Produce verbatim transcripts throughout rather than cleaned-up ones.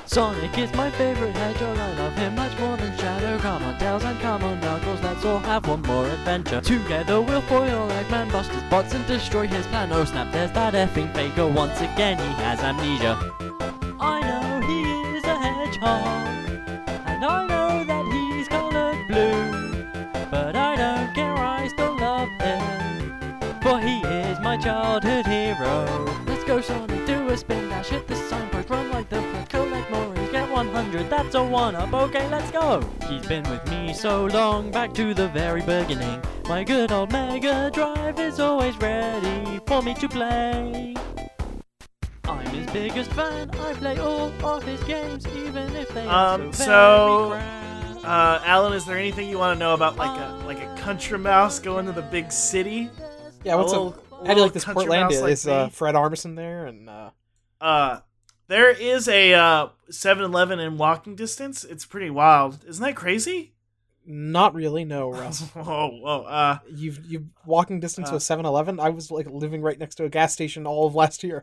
Sonic is my favorite hedgehog, I love him much more than Shadow. Come on Tails and come on Knuckles, let's all have one more adventure. Together we'll foil Eggman, bust his bots and destroy his plan. Oh snap, there's that effing Faker, once again he has amnesia. I know he is a hedgehog, and I know that he's colored blue, but I don't care, I still love him, for he is my childhood hero. Let's go Sonic, do a spin dash, hit the signpost, run like the Flash, collect Maurice, get one hundred, that's a one-up, okay let's go! He's been with me so long, back to the very beginning. My good old Mega Drive is always ready for me to play. I'm his biggest fan, I play all of his games, even if they are Um, so, so, very crap. Uh, Alan, is there anything you want to know about like a like a country mouse going to the big city? Yeah, what's A up? little- How do you like this country mouse Portlandia? like Is uh, me? Fred Armisen there? And uh, Uh, there is a uh seven eleven in walking distance. It's pretty wild. Isn't that crazy? not really, no, Russ. Whoa, whoa. Uh, You've you walking distance to Uh. a seven eleven. I was like living right next to a gas station all of last year.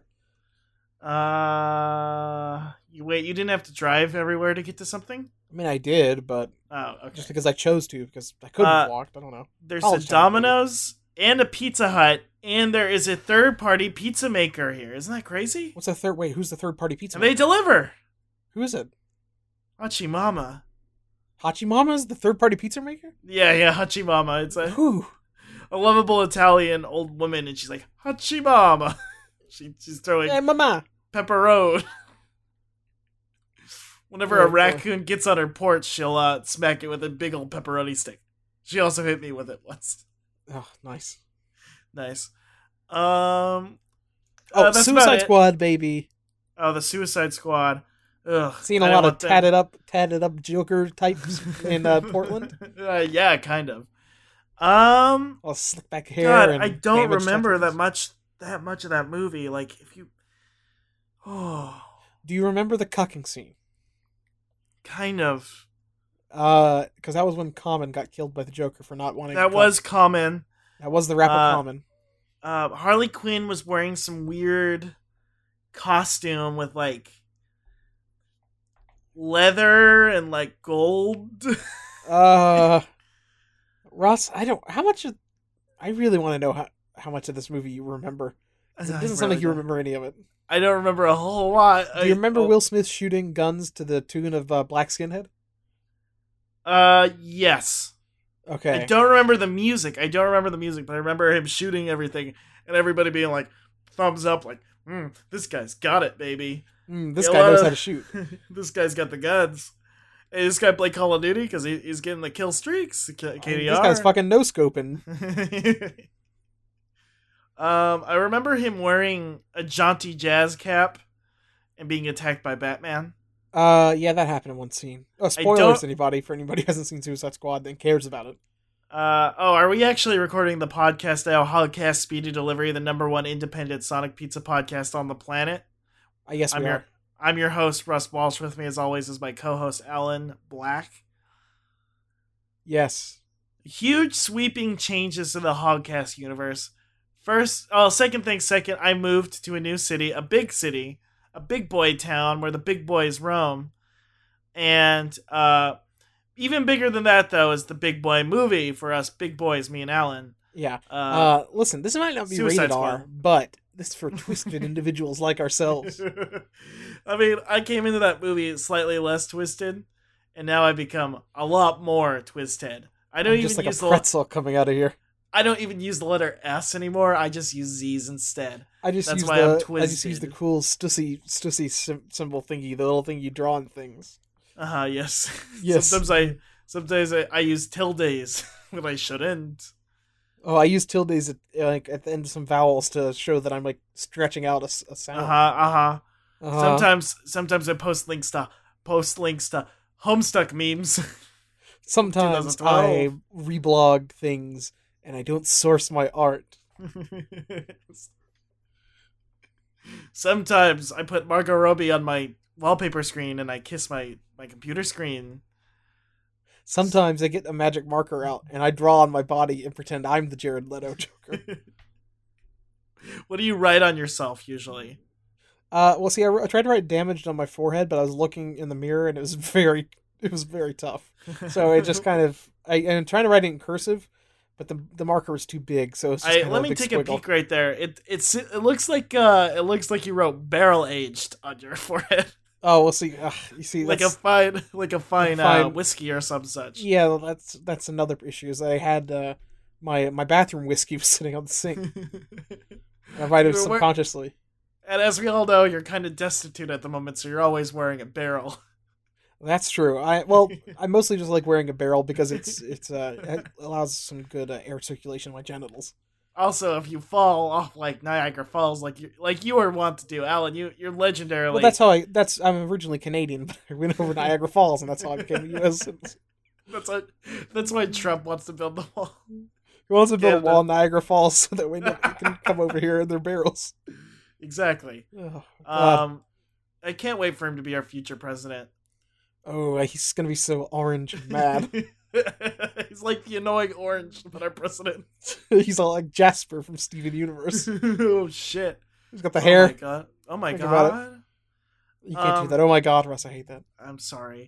uh, you wait. You didn't have to drive everywhere to get to something. I mean, I did, but Oh, okay. just because I chose to, because I couldn't Uh, have walked. I don't know. There's college a town, baby. Domino's and a Pizza Hut, and there is a third-party pizza maker here. Isn't that crazy? What's the third? Wait, who's the third party pizza? And they maker? deliver. Who is it? Hachimama. Hachimama is the third party pizza maker. Yeah, yeah, Hachimama. It's a, Who? a lovable Italian old woman, and she's like, Hachimama. she, she's throwing Hey, mama. pepperoni. Whenever Oh, a boy. raccoon gets on her porch, she'll uh, smack it with a big old pepperoni stick. She also hit me with it once. Oh, nice. Nice. Um. Oh, uh, that's about Suicide it. Squad, baby. Oh, the Suicide Squad. Ugh. Seen a I don't lot of want them- tatted up, tatted up Joker types in uh, Portland. uh, yeah, kind of. Um. All slick back hair. God, and I don't damaged remember that tattoos. much. That much of that movie. Like, if you. Oh, Do you remember the cucking scene? kind of. Uh, because that was when Common got killed by the Joker for not wanting. That to was cuck. common. that was the rapper uh, Common. Uh, Harley Quinn was wearing some weird costume with like leather and like gold. Uh, Ross, I don't. How much? Of, I really want to know how how much of this movie you remember. 'Cause It I doesn't sound really like you don't. remember any of it. I don't remember a whole lot. Do you remember I, Will Smith shooting guns to the tune of uh, Black Skinhead? Uh, yes. Okay. I don't remember the music. I don't remember the music, but I remember him shooting everything and everybody being like, thumbs up, like, mm, this guy's got it, baby. Mm, this Yeah, guy a lot knows of- how to shoot. This guy's got the guns. Hey, this guy play Call of Duty because he, he's getting the kill streaks. K- K D R. This guy's fucking no scoping. um, I remember him wearing a jaunty jazz cap and being attacked by Batman. Uh, yeah, that happened in one scene. Oh, spoilers, don't- anybody, for anybody who hasn't seen Suicide Squad and cares about it. Uh, oh, are we actually recording the podcast now? Hogcast Speedy Delivery, the number one independent Sonic Pizza podcast on the planet. I guess I'm we your are. I'm your host, Russ Walsh. With me, as always, is my co-host Alan Black. Yes. Huge sweeping changes to the Hogcast universe. First, oh, second thing, second, I moved to a new city, a big city, a big boy town where the big boys roam. And uh, even bigger than that, though, is the Big Boy movie for us big boys, me and Alan. Yeah. Uh, Uh, listen, this might not be Suicide rated Squad. R, but this is for twisted individuals like ourselves. I mean, I came into that movie slightly less twisted, and now I become a lot more twisted. I don't I'm even just like use a the pretzel coming out of here. I don't even use the letter S anymore. I just use Z's instead. I just That's use why I'm the I just use the twisted. cool stussy stussy sim- symbol thingy, the little thing you draw on things. Uh huh. Yes. Yes. Sometimes I sometimes I, I use tildes when I shouldn't. Oh, I use tildes at like at the end of some vowels to show that I'm like stretching out a, s- a sound. Uh huh. Uh huh. Uh-huh. Sometimes sometimes I post links to post links to Homestuck memes. Sometimes I reblog things and I don't source my art. Sometimes I put Margot Robbie on my wallpaper screen and I kiss my, my computer screen. Sometimes I get a magic marker out and I draw on my body and pretend I'm the Jared Leto Joker. What do you write on yourself usually? Uh, well, see, I, I tried to write damaged on my forehead, but I was looking in the mirror, and it was very, it was very tough. So it just kind of, I and trying to write it in cursive, but the the marker was too big, so it's just I, kind let of a me big take squiggle. a peek right there. It it's it looks like uh it looks like you wrote barrel aged on your forehead, Oh, we'll see. Ugh, you see, like a that's, fine like a fine, uh, fine- whiskey or some such. yeah, well, that's that's another issue. Is that I had uh, my my bathroom whiskey was sitting on the sink. I might have You were wear- subconsciously. And as we all know, you're kind of destitute at the moment, so you're always wearing a barrel. That's true. I well, I mostly just like wearing a barrel because it's it's uh it allows some good uh, air circulation in my genitals. Also, if you fall off like Niagara Falls, like you like you were wont to do, Alan, you you're legendarily. Well, that's how I. That's I'm originally Canadian, but I went over Niagara Falls, and that's how I became a U S citizen. that's what, that's why Trump wants to build the wall. He wants to build Canada. a wall in Niagara Falls so that we no- we can come over here in their barrels. Exactly. Oh, God. Um, I can't wait for him to be our future president. Oh, he's gonna be so orange and mad. He's like the annoying orange, but our president. He's all like Jasper from Steven Universe. Oh shit! He's got the Oh hair. my god! Oh my Think about god! You can't Um, do that. Oh my God, Russ, I hate that. I'm sorry.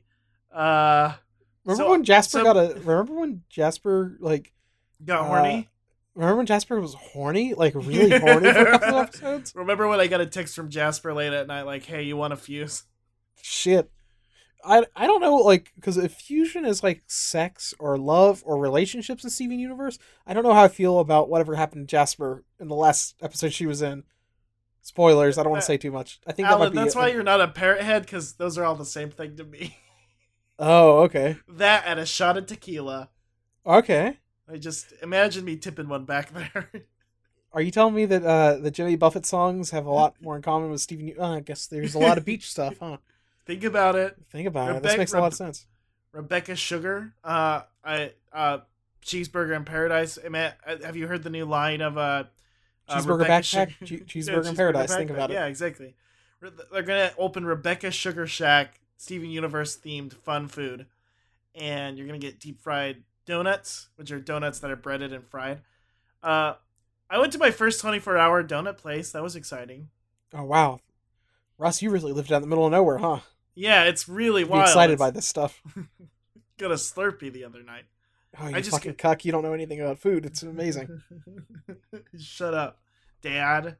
Uh, Remember so- when Jasper so- got a? Remember when Jasper like? got uh, horny. Remember when Jasper was horny, like really horny for a couple of episodes? Remember when I got a text from Jasper late at night, like, "Hey, you want a fuse?" Shit. I, I don't know, like, because if fusion is like sex or love or relationships in Steven Universe, I don't know how I feel about whatever happened to Jasper in the last episode she was in. Spoilers, I don't want to say too much. I think that Alan, might be that's it. why you're not a parrot head, because those are all the same thing to me. Oh, okay. That and a shot of tequila. Okay. I just imagine me tipping one back there. Are you telling me that uh, the Jimmy Buffett songs have a lot more in common with Steven U- uh, I guess there's a lot of beach stuff, huh? Think about it. Think about it. Rebec- This makes a lot of Rebe- sense. Rebecca Sugar, uh, I, uh, Cheeseburger in Paradise. I mean, uh, have you heard the new line of uh, uh, Cheeseburger Rebecca backpack? Sugar- Che- Yeah, cheeseburger in paradise. Think Backpack. about it. Yeah, exactly. Re- They're gonna open Rebecca Sugar Shack, Steven Universe themed fun food, and you're gonna get deep fried donuts, which are donuts that are breaded and fried. Uh, I went to my first twenty-four hour donut place. That was exciting. Oh, wow. Russ, you really lived out in the middle of nowhere, huh? Yeah, it's really Be wild. excited It's- by this stuff. Got a Slurpee the other night. Oh, you I just fucking get- cuck. You don't know anything about food. It's amazing. Shut up, Dad.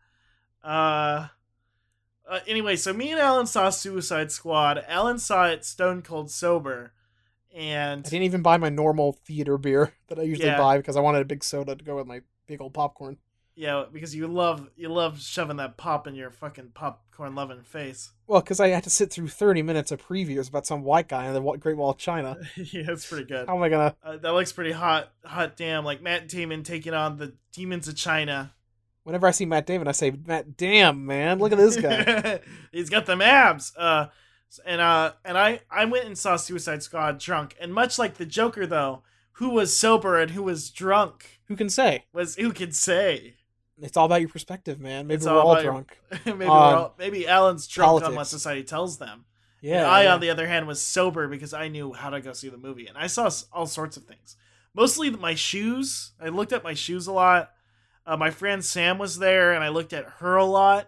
Uh, uh, anyway, so me and Alan saw Suicide Squad. Alan saw it stone cold sober, and I didn't even buy my normal theater beer that I usually Yeah. buy because I wanted a big soda to go with my big old popcorn. yeah, because you love you love shoving that pop in your fucking popcorn loving face. Well, because I had to sit through thirty minutes of previews about some white guy in the Wa- Great Wall of China. Yeah, it's pretty good. How am I gonna? Uh, that looks pretty hot. Hot damn! Like Matt Damon taking on the demons of China. Whenever I see Matt Damon, I say, "Matt, damn man, look at this guy." He's got them abs. Uh, and uh, and I I went and saw Suicide Squad drunk, and much like the Joker, though, who was sober and who was drunk Who can say? was who could say? It's all about your perspective, man. Maybe It's we're all all about your- drunk. maybe On we're all, maybe Alan's drunk on what politics. society tells them. Yeah. And I, yeah. on the other hand, was sober because I knew how to go see the movie, and I saw s- all sorts of things. Mostly my shoes. I looked at my shoes a lot. Uh, my friend Sam was there, and I looked at her a lot.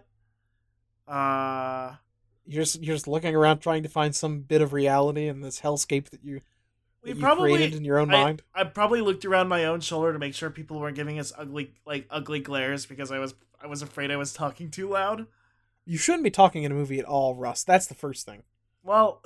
Uh, You're just you're just looking around trying to find some bit of reality in this hellscape that you, we that you probably created in your own I, mind. I probably looked around my own shoulder to make sure people weren't giving us ugly, like ugly glares because I was I was afraid I was talking too loud. You shouldn't be talking in a movie at all, Russ. That's the first thing. Well,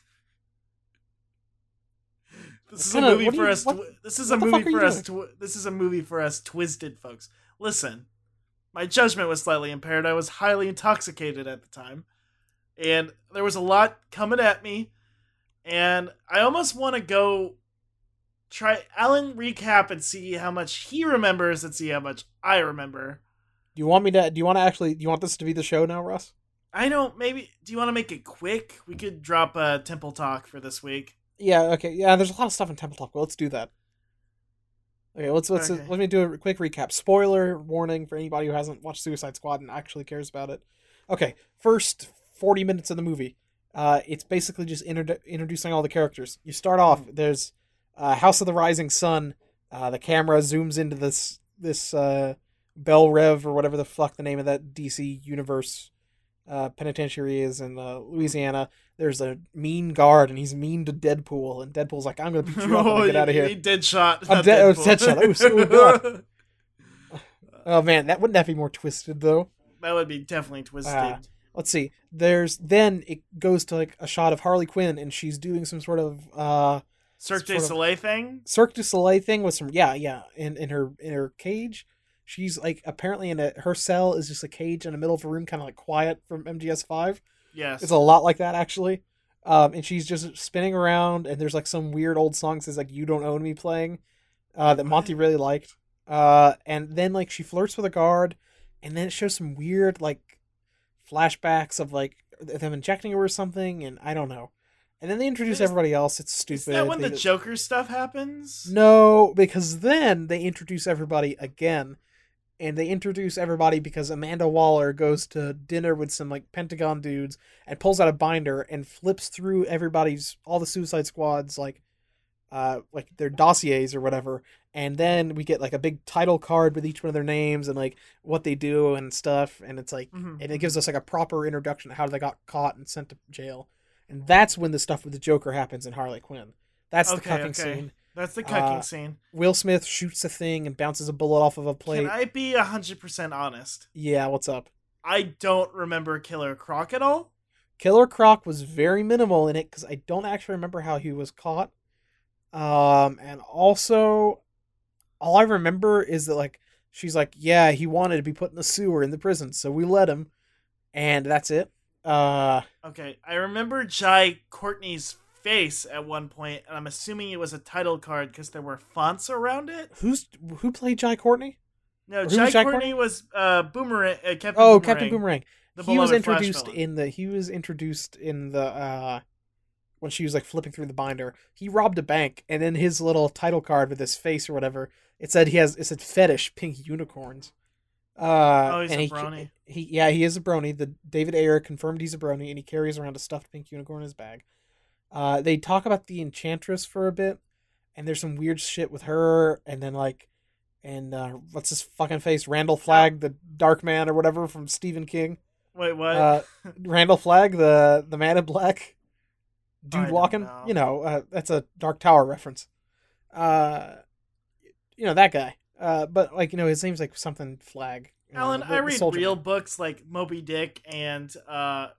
this is a kinda- movie what do for you- us. what- Twi- this is a what the movie fuck are you for us. Twi- this is a movie for us twisted folks. Listen, my judgment was slightly impaired. I was highly intoxicated at the time, and there was a lot coming at me, and I almost want to go try Alan recap and see how much he remembers and see how much I remember. Do you want me to? Do you want to actually? Do you want this to be the show now, Russ? I don't. Maybe. Do you want to make it quick? We could drop a Temple Talk for this week. Yeah. Okay. Yeah. There's a lot of stuff in Temple Talk. But let's do that. Okay. Let's let's Okay. let me do a quick recap. Spoiler warning for anybody who hasn't watched Suicide Squad and actually cares about it. Okay. First forty minutes of the movie. Uh, it's basically just introdu- introducing all the characters. You start off. There's uh, House of the Rising Sun. Uh, the camera zooms into this this uh, Bell Rev or whatever the fuck the name of that D C universe uh, penitentiary is in uh, Louisiana. There's a mean guard, and he's mean to Deadpool, and Deadpool's like, "I'm gonna beat you up when I get out of here." He did shot. I'm dead. Oh, Deadshot. Oh, so good. Oh man, that wouldn't that be more twisted though? That would be definitely twisted. Uh, let's see. There's then it goes to like a shot of Harley Quinn, and she's doing some sort of uh, Cirque du sort of- Soleil thing. Cirque du Soleil thing with some yeah yeah in in her in her cage. She's like apparently in a her cell is just a cage in the middle of a room, kind of like Quiet from M G S five. Yes. It's a lot like that actually. Um, and she's just spinning around, and there's like some weird old song that says like "You Don't Own Me" playing, uh, that Monty really liked. Uh, and then like she flirts with a guard, and then it shows some weird like flashbacks of like them injecting her or something, and I don't know. And then they introduce Is- everybody else. It's stupid. Is that when They the just- Joker stuff happens? No, because then they introduce everybody again. And they introduce everybody because Amanda Waller goes to dinner with some like Pentagon dudes and pulls out a binder and flips through everybody's all the Suicide Squad's like uh like their dossiers or whatever. And then we get like a big title card with each one of their names and like what they do and stuff. And it's like Mhm. and it gives us like a proper introduction to how they got caught and sent to jail. And that's when the stuff with the Joker happens in Harley Quinn. That's the Okay, cucking okay. scene. That's the cucking Uh, scene. Will Smith shoots a thing and bounces a bullet off of a plate. Can I be one hundred percent honest? Yeah, what's up? I don't remember Killer Croc at all. Killer Croc was very minimal in it because I don't actually remember how he was caught. Um, and also, all I remember is that like she's like, yeah, he wanted to be put in the sewer in the prison, so we let him, and that's it. Uh, Okay, I remember Jai Courtney's face at one point, and I'm assuming it was a title card because there were fonts around it. who's who played Jai Courtney? No, Who Jai was Jai Courtney Courtney? was uh, Boomerang. Uh, Captain Oh, Boomerang, Captain Boomerang. the He was beloved Flash introduced villain. in the. He was introduced in the. uh When she was like flipping through the binder, he robbed a bank, and then his little title card with his face or whatever, it said he has it said fetish pink unicorns. Uh, Oh, he's and a he, brony. He yeah, he is a brony. The David Ayer confirmed he's a brony, and he carries around a stuffed pink unicorn in his bag. Uh, they talk about the Enchantress for a bit, and there's some weird shit with her, and then like, and uh, what's his fucking face, Randall Flagg, the Dark Man or whatever from Stephen King. Wait, what? Uh, Randall Flagg, the the Man in Black I dude don't walking. know. You know, uh, that's a Dark Tower reference. Uh, you know that guy. Uh, but like you know, his name's like something Flag. You know, Alan, the- I the read soldier real man. books like Moby Dick and uh,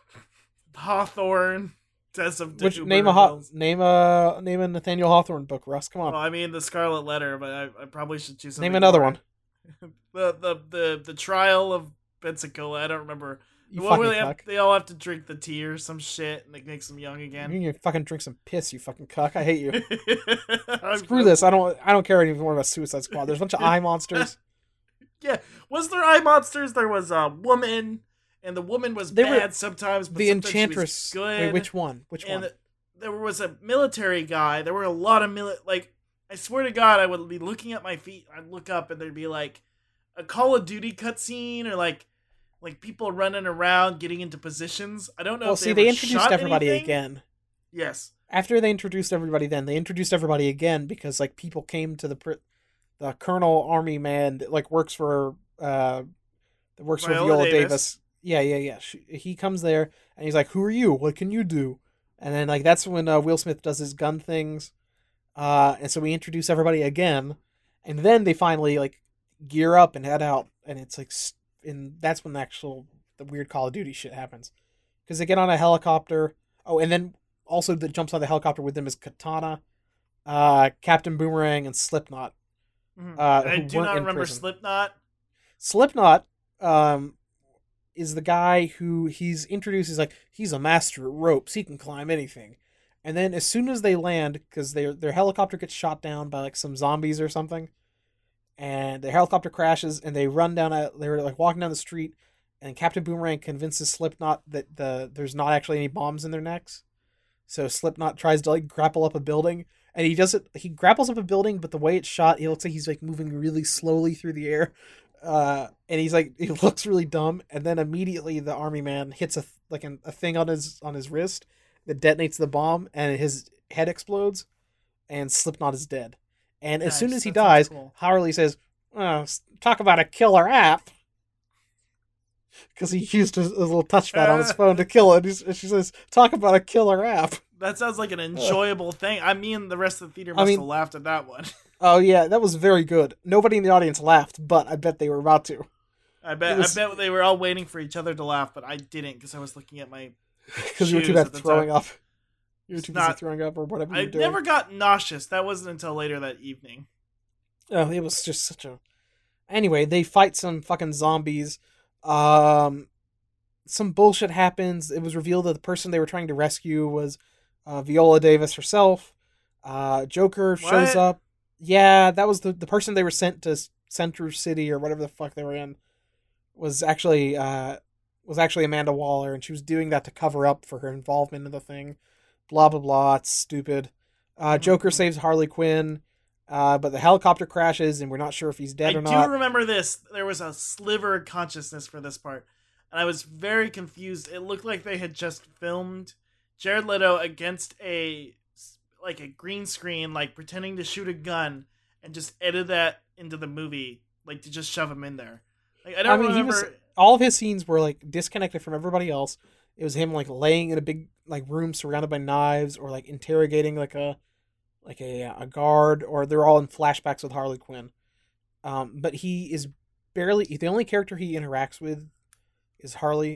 Hawthorne. Test of Which Tubular name a Haw- Bells. name a name a Nathaniel Hawthorne book, Russ? Come on, Well, I mean the Scarlet Letter, but I, I probably should choose something name another more. one. the, the the the trial of Pensacola. I don't remember. You The one where fucking they, have, cuck. they all have to drink the tea or some shit, and it makes them young You again. need to fucking drink some piss, you fucking cuck. I hate you. I'm- Screw this. I don't. I don't care anymore about Suicide Squad. There's a bunch of eye monsters. Yeah, was there eye monsters? There was a woman, and the woman was They were- bad sometimes. But The sometimes she was Enchantress. good. Wait, which one? Which and one? there was a military guy. There were a lot of mili- like I swear to God, I would be looking at my feet. I'd look up, and there'd be like a Call of Duty cutscene, or like like people running around getting into positions. I don't know. Well, if see, they, they ever introduced shot everybody anything. again. Yes. After they introduced everybody, then they introduced everybody again because like people came to the pr- the Colonel Army man that like works for uh that works for Viola Viola Davis. Davis. Yeah, yeah, yeah. She, he comes there and he's like, "Who are you? What can you do?" And then like that's when uh, Will Smith does his gun things, uh, and so we introduce everybody again, and then they finally like gear up and head out, and it's like, st- and that's when the actual the weird Call of Duty shit happens, because they get on a helicopter. Oh, and then also that jumps on the helicopter with them is Katana, uh, Captain Boomerang, and Slipknot. Mhm. Uh, I who do weren't not in remember prison. Slipknot. Slipknot um, is the guy who he's introduced. He's like, he's a master at ropes. He can climb anything. And then as soon as they land, because their their helicopter gets shot down by like some zombies or something, and the helicopter crashes, and they run down a. They're like walking down the street, and Captain Boomerang convinces Slipknot that the there's not actually any bombs in their necks. So Slipknot tries to like grapple up a building, and he does it. He grapples up a building, but the way it's shot, it looks like he's like moving really slowly through the air. Uh, and he's like, he looks really dumb, and then immediately the army man hits a like an, a thing on his on his wrist that detonates the bomb, and his head explodes, and Slipknot is dead. And as Nice, soon as he that sounds dies, cool. Harley says, oh, "Talk about a killer app." because he used his, his little touchpad on his phone to kill it. He's, she says, "Talk about a killer app." That sounds like an enjoyable thing. I mean, the rest of the theater must I mean, have laughed at that one. Oh yeah, that was very good. Nobody in the audience laughed, but I bet they were about to. I bet was, I bet they were all waiting for each other to laugh, but I didn't because I was looking at my because you were too bad throwing time. up. You were too busy throwing up or whatever. I never got nauseous. That wasn't until later that evening. Oh, it was just such a. Anyway, they fight some fucking zombies. Um, some bullshit happens. It was revealed that the person they were trying to rescue was uh, Viola Davis herself. Uh, Joker shows what? up. Yeah, that was the, the person they were sent to Center City or whatever the fuck they were in. Was actually uh was actually Amanda Waller, and she was doing that to cover up for her involvement in the thing. Blah blah blah. It's stupid. Uh, Joker mm-hmm. saves Harley Quinn, uh, but the helicopter crashes, and we're not sure if he's dead I or not. I do remember this. There was a sliver of consciousness for this part, and I was very confused. It looked like they had just filmed Jared Leto against a like a green screen, like pretending to shoot a gun, and just edit that into the movie, like to just shove him in there. Like I don't I mean, remember. He was, all of his scenes were like disconnected from everybody else. It was him like laying in a big like room surrounded by knives, or like interrogating like a like a a guard, or they're all in flashbacks with Harley Quinn. Um, but he is barely the only character he interacts with is Harley,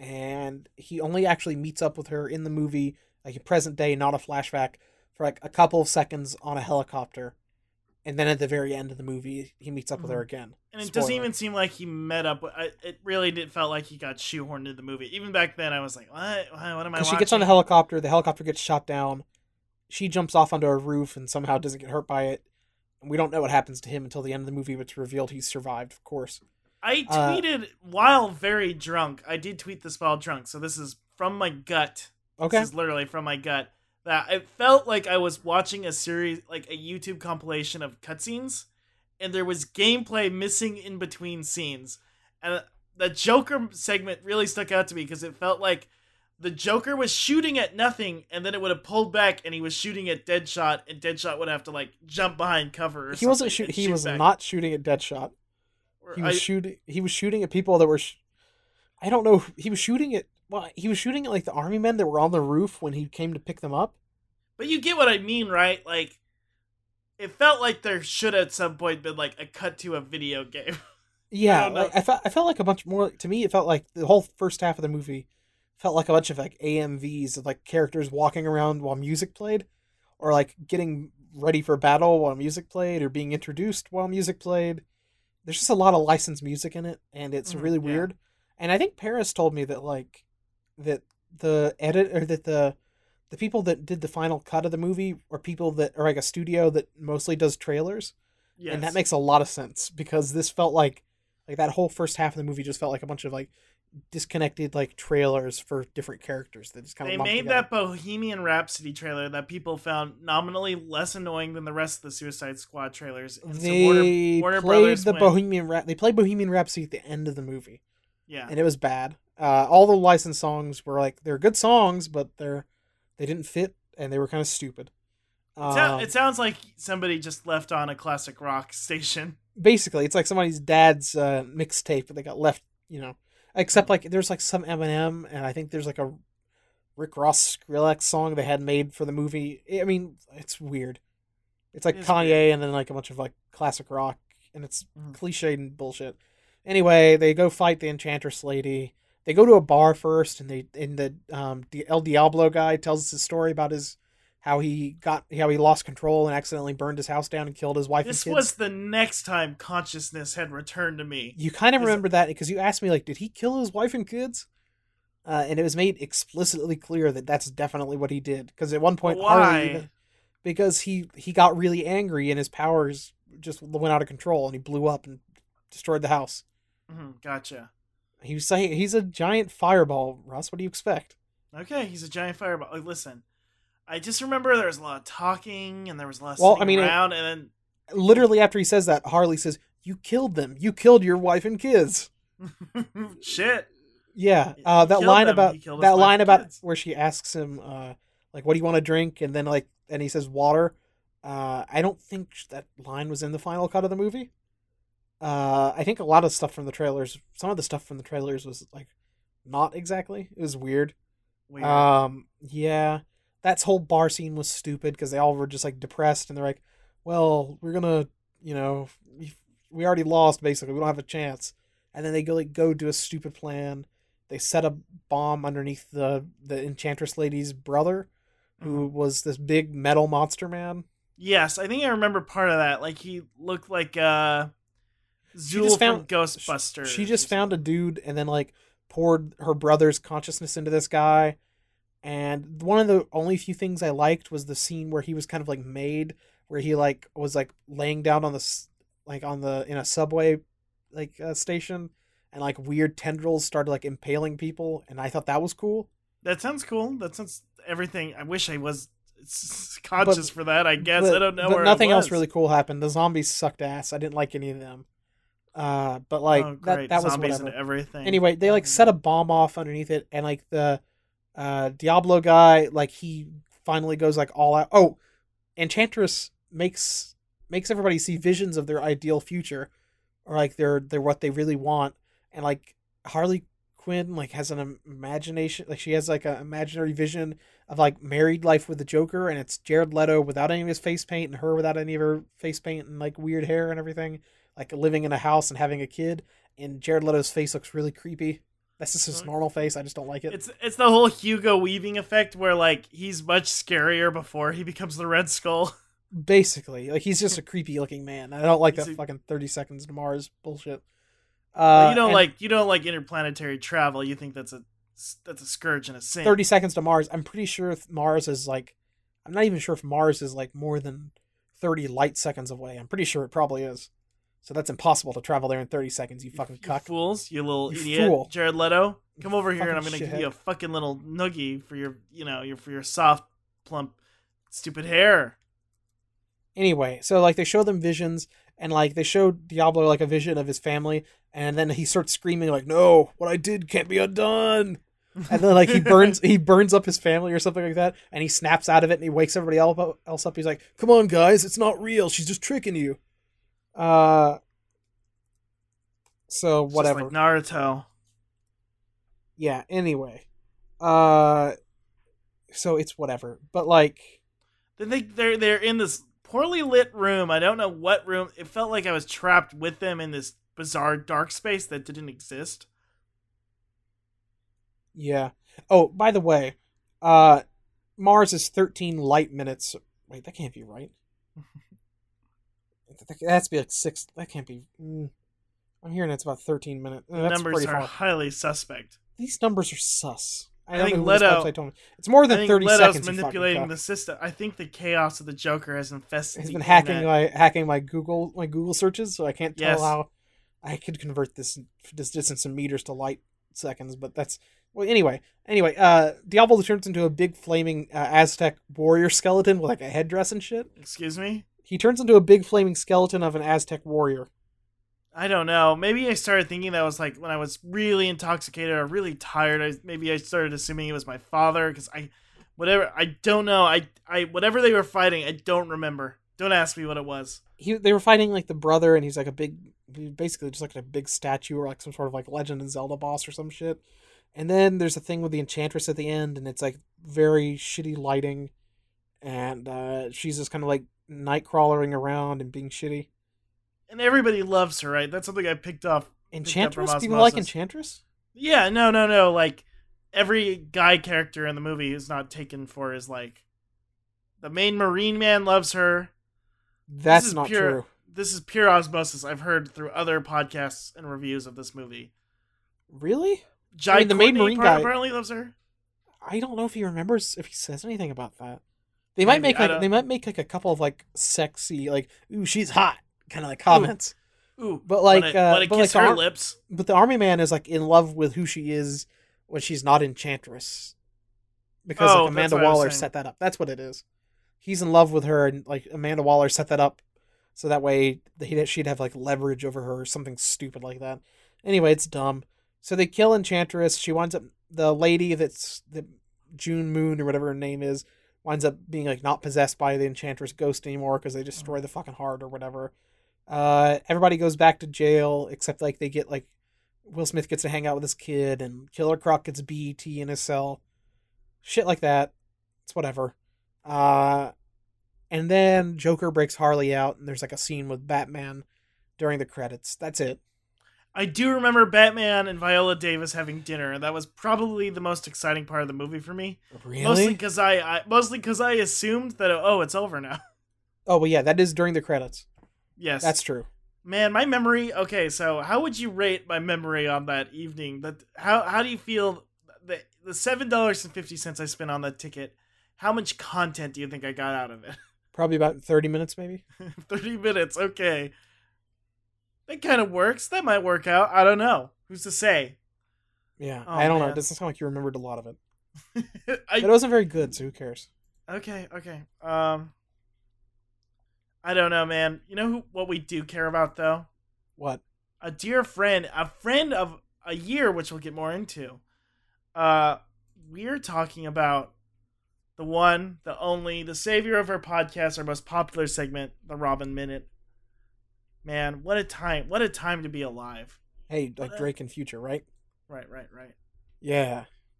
and he only actually meets up with her in the movie, like in present day, not a flashback, for like a couple of seconds on a helicopter. And then at the very end of the movie, he meets up with her again. And it Spoiler. Doesn't even seem like he met up. I, it really did felt like he got shoehorned into the movie. Even back then, I was like, what? What am I watching? Because she gets on the helicopter, the helicopter gets shot down. She jumps off onto a roof and somehow doesn't get hurt by it. And we don't know what happens to him until the end of the movie, but it's revealed he's survived, of course. I tweeted uh, while very drunk. I did tweet this while drunk, so this is from my gut. Okay. This is literally from my gut. That I felt like I was watching a series, like a YouTube compilation of cutscenes, and there was gameplay missing in between scenes. And the Joker segment really stuck out to me because it felt like the Joker was shooting at nothing, and then it would have pulled back, and he was shooting at Deadshot, and Deadshot would have to like jump behind cover. Or he wasn't shooting. He shoot was back. not shooting at Deadshot. Or he was I, shooting. He was shooting at people that were. Sh- I don't know. He was shooting at. Well, he was shooting at like the army men that were on the roof when he came to pick them up. But you get what I mean, right? Like, it felt like there should at some point been like a cut to a video game. Yeah, I, like, I felt I felt like a bunch more. To me, it felt like the whole first half of the movie felt like a bunch of like A M Vs of like characters walking around while music played, or like getting ready for battle while music played, or being introduced while music played. There's just a lot of licensed music in it, and it's mm, really weird. Yeah. And I think Paris told me that like that the edit or that the the people that did the final cut of the movie are people that are like a studio that mostly does trailers. Yes. And that makes a lot of sense because this felt like like that whole first half of the movie just felt like a bunch of like disconnected like trailers for different characters that just kind of they made together. That Bohemian Rhapsody trailer that people found nominally less annoying than the rest of the Suicide Squad trailers. And they so Warner, Warner played Brothers the went, Bohemian Rap. They played Bohemian Rhapsody at the end of the movie. Yeah, and it was bad. Uh, all the licensed songs were like they're good songs, but they're they didn't fit and they were kind of stupid. Um, it, so- it sounds like somebody just left on a classic rock station. Basically, it's like somebody's dad's uh, mixtape that they got left, you know. Except like there's like some Eminem, and I think there's like a Rick Ross Skrillex song they had made for the movie. I mean, it's weird. It's like it Kanye weird. And then like a bunch of like classic rock, and it's mm. cliched and bullshit. Anyway, they go fight the Enchantress lady. They go to a bar first, and they and the um the El Diablo guy tells us a story about his how he got how he lost control and accidentally burned his house down and killed his wife this and kids. This was the next time consciousness had returned to me. You kind of remember that because you asked me like, did he kill his wife and kids? Uh, and it was made explicitly clear that that's definitely what he did. Because at one point, why? Harley, because he he got really angry and his powers just went out of control and he blew up and destroyed the house. Mm-hmm, gotcha. He was saying he's a giant fireball, Russ. What do you expect? Okay, he's a giant fireball. Like, listen, I just remember there was a lot of talking and there was a lot of well, sitting I mean, around, it, and then literally after he says that, Harley says, "You killed them. You killed your wife and kids." Shit. Yeah, uh, that line them. about that line about kids. Where she asks him, uh, like, "What do you want to drink?" and then like, and he says water. Uh, I don't think that line was in the final cut of the movie. Uh, I think a lot of stuff from the trailers, some of the stuff from the trailers was like not exactly. It was weird. Weird. Um, yeah, that whole bar scene was stupid because they all were just like depressed and they're like, "Well, we're gonna, you know, we, we already lost basically. We don't have a chance." And then they go like go do a stupid plan. They set a bomb underneath the the Enchantress lady's brother, who was this big metal monster man. Yes, I think I remember part of that. Like he looked like uh She Zool just from found- Ghostbusters. She just found a dude and then like poured her brother's consciousness into this guy. And one of the only few things I liked was the scene where he was kind of like made, where he like was like laying down on the s- like on the in a subway like uh, station, and like weird tendrils started like impaling people, and I thought that was cool. That sounds cool. That sounds everything. I wish I was s- conscious for that. I guess But- I don't know but where nothing it was. else really cool happened. The zombies sucked ass. I didn't like any of them. Uh, but like oh, that great. that was Zombies whatever. and everything. Anyway, they like set a bomb off underneath it, and like the uh, Diablo guy, like he finally goes like all out. Oh, Enchantress makes makes everybody see visions of their ideal future, or like their their what they really want, and like Harley Quinn like has an im- imagination, like she has like an imaginary vision of like married life with the Joker, and it's Jared Leto without any of his face paint and her without any of her face paint and like weird hair and everything, like living in a house and having a kid. And Jared Leto's face looks really creepy. That's just his normal face. I just don't like it. It's it's the whole Hugo Weaving effect where like he's much scarier before he becomes the Red Skull. Basically, like he's just a creepy looking man. I don't like He's that a- fucking thirty seconds to Mars bullshit. Well, Uh, you don't and like you don't like interplanetary travel. You think that's a that's a scourge and a sin. thirty seconds to Mars. I'm pretty sure if Mars is like, I'm not even sure if Mars is like more than thirty light seconds away. I'm pretty sure it probably is. So that's impossible to travel there in thirty seconds. You fucking You cuck. fools, you little You idiot, fool. Jared Leto. Come over here and I'm fucking gonna give shithead. you a fucking little noogie for your, you know, your for your soft, plump, stupid hair. Anyway, so like they show them visions, and like they show Diablo like a vision of his family, and then he starts screaming like, "No, what I did can't be undone." And then like he burns he burns up his family or something like that, and he snaps out of it and he wakes everybody el- else up. He's like, "Come on, guys, it's not real. She's just tricking you." Uh. So It's whatever. just like Naruto. Yeah. Anyway. Uh. So it's whatever, but like. Then they they're they're in this poorly lit room. I don't know what room. It felt like I was trapped with them in this bizarre dark space that didn't exist. Yeah. Oh, by the way, uh, Mars is thirteen light minutes. Wait, that can't be right. that has to be like six. That can't be. Mm, I'm hearing it's about thirteen minutes. The That's numbers pretty are far. highly suspect. These numbers are sus. I, I don't think know who this Leto- website told me. It's more I than think thirty Leto's seconds. you fucking manipulating cuck. the system. I think the chaos of the Joker has infested. He's the been hacking internet. my hacking my Google my Google searches, so I can't tell Yes. how I could convert this this distance in meters to light seconds. But that's well. Anyway, anyway, uh, Diablo turns into a big flaming uh, Aztec warrior skeleton with like a headdress and shit. Excuse me. He turns into a big flaming skeleton of an Aztec warrior. I don't know. Maybe I started thinking that was like when I was really intoxicated or really tired. I maybe I started assuming it was my father because I, whatever. I don't know. I I whatever they were fighting, I don't remember. Don't ask me what it was. He they were fighting like the brother, and he's like a big, basically just like a big statue or like some sort of like Legend of Zelda boss or some shit. And then there's a thing with the Enchantress at the end, and it's like very shitty lighting, and uh, she's just kind of like night crawling around and being shitty. And everybody loves her, right? That's something I picked up. Enchantress? from People like osmosis. Enchantress? Yeah, no, no, no. Like every guy character in the movie is not taken for is like the main Marine man loves her. That's is not pure- true. This is pure osmosis. I've heard through other podcasts and reviews of this movie. Really? Jai mean, the main Courtney Marine par- guy- apparently loves her. I don't know if he rememers if he says anything about that. They might Maybe, make I like don't- they might make like a couple of like sexy like ooh she's hot kind of like comments. Ooh, But, like, wanna, uh, wanna but, kiss like, her our- lips. But the army man is like in love with who she is when she's not Enchantress. Because Oh, like that's Amanda what I was Waller saying. set that up. That's what it is. He's in love with her, and like Amanda Waller set that up so that way he'd, she'd have like leverage over her or something stupid like that. Anyway, it's dumb. So they kill Enchantress. She winds up the lady that's the June Moon or whatever her name is winds up being like not possessed by the Enchantress ghost anymore because they destroy the fucking heart or whatever. Uh, everybody goes back to jail except like they get like Will Smith gets to hang out with his kid, and Killer Croc gets B E T in his cell. Shit like that. It's whatever. Uh, and then Joker breaks Harley out, and there's like a scene with Batman during the credits. That's it. I do remember Batman and Viola Davis having dinner, and that was probably the most exciting part of the movie for me. Really? Mostly because I, I mostly because I assumed that oh, it's over now. Oh, well, yeah, that is during the credits. Yes, That's true. Man, my memory. Okay, so how would you rate my memory on that evening? That how how do you feel the the seven dollars and fifty cents I spent on that ticket? How much content do you think I got out of it? Probably about thirty minutes, maybe. Thirty minutes. Okay, that kind of works. That might work out. I don't know. Who's to say? Yeah, Oh, I don't know. man. It doesn't sound like you remembered a lot of it. I, It wasn't very good, so who cares? Okay, okay. Um, I don't know, man. You know who, what we do care about, though? What? A dear friend, a friend of a year, which we'll get more into. Uh, we're talking about the one, the only, the savior of our podcast, our most popular segment, the Robin Minute. Man, what a time! What a time to be alive. Hey, like Drake and Future, right? Right, right, right. Yeah.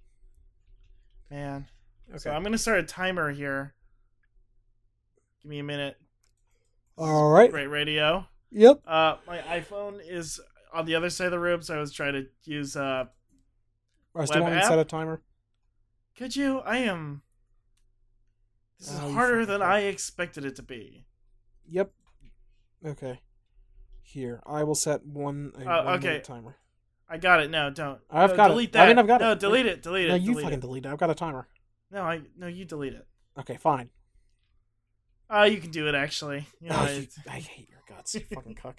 Man. Okay. So I'm gonna start a timer here. Give me a minute. All right. Great radio. Yep. Uh, my iPhone is on the other side of the room, so I was trying to use. Uh, I still Web want to app? set a timer. could you? I am. This is Oh, you harder fucking than fuck. I expected it to be. Yep. Okay. Here, I will set one. A Oh, one okay. minute timer. I got it. No, don't. I've no, got it. delete I that. mean, I've got no, it. delete it. Delete No, it. you delete fucking it. delete it. I've got a timer. No, I. No, you delete it. Okay, fine. Oh, you can do it actually. You know, Oh, you- it's- I hate your guts, you fucking cuck.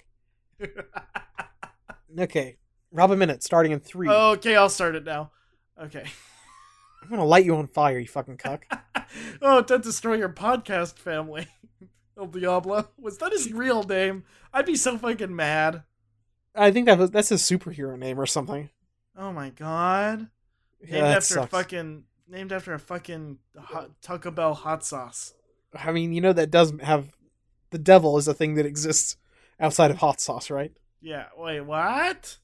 Okay, Robin Minute starting in three. okay, I'll start it now. Okay. I'm gonna light you on fire, you fucking cuck. Oh, don't destroy your podcast family. El Diablo. Was that his real name? I'd be so fucking mad. I think that was that's his superhero name or something. Oh my god. Named Yeah, that after sucks. a fucking named after a fucking hot, Taco Bell hot sauce. I mean, you know that does have the devil is a thing that exists outside of hot sauce, right? Yeah. Wait, what?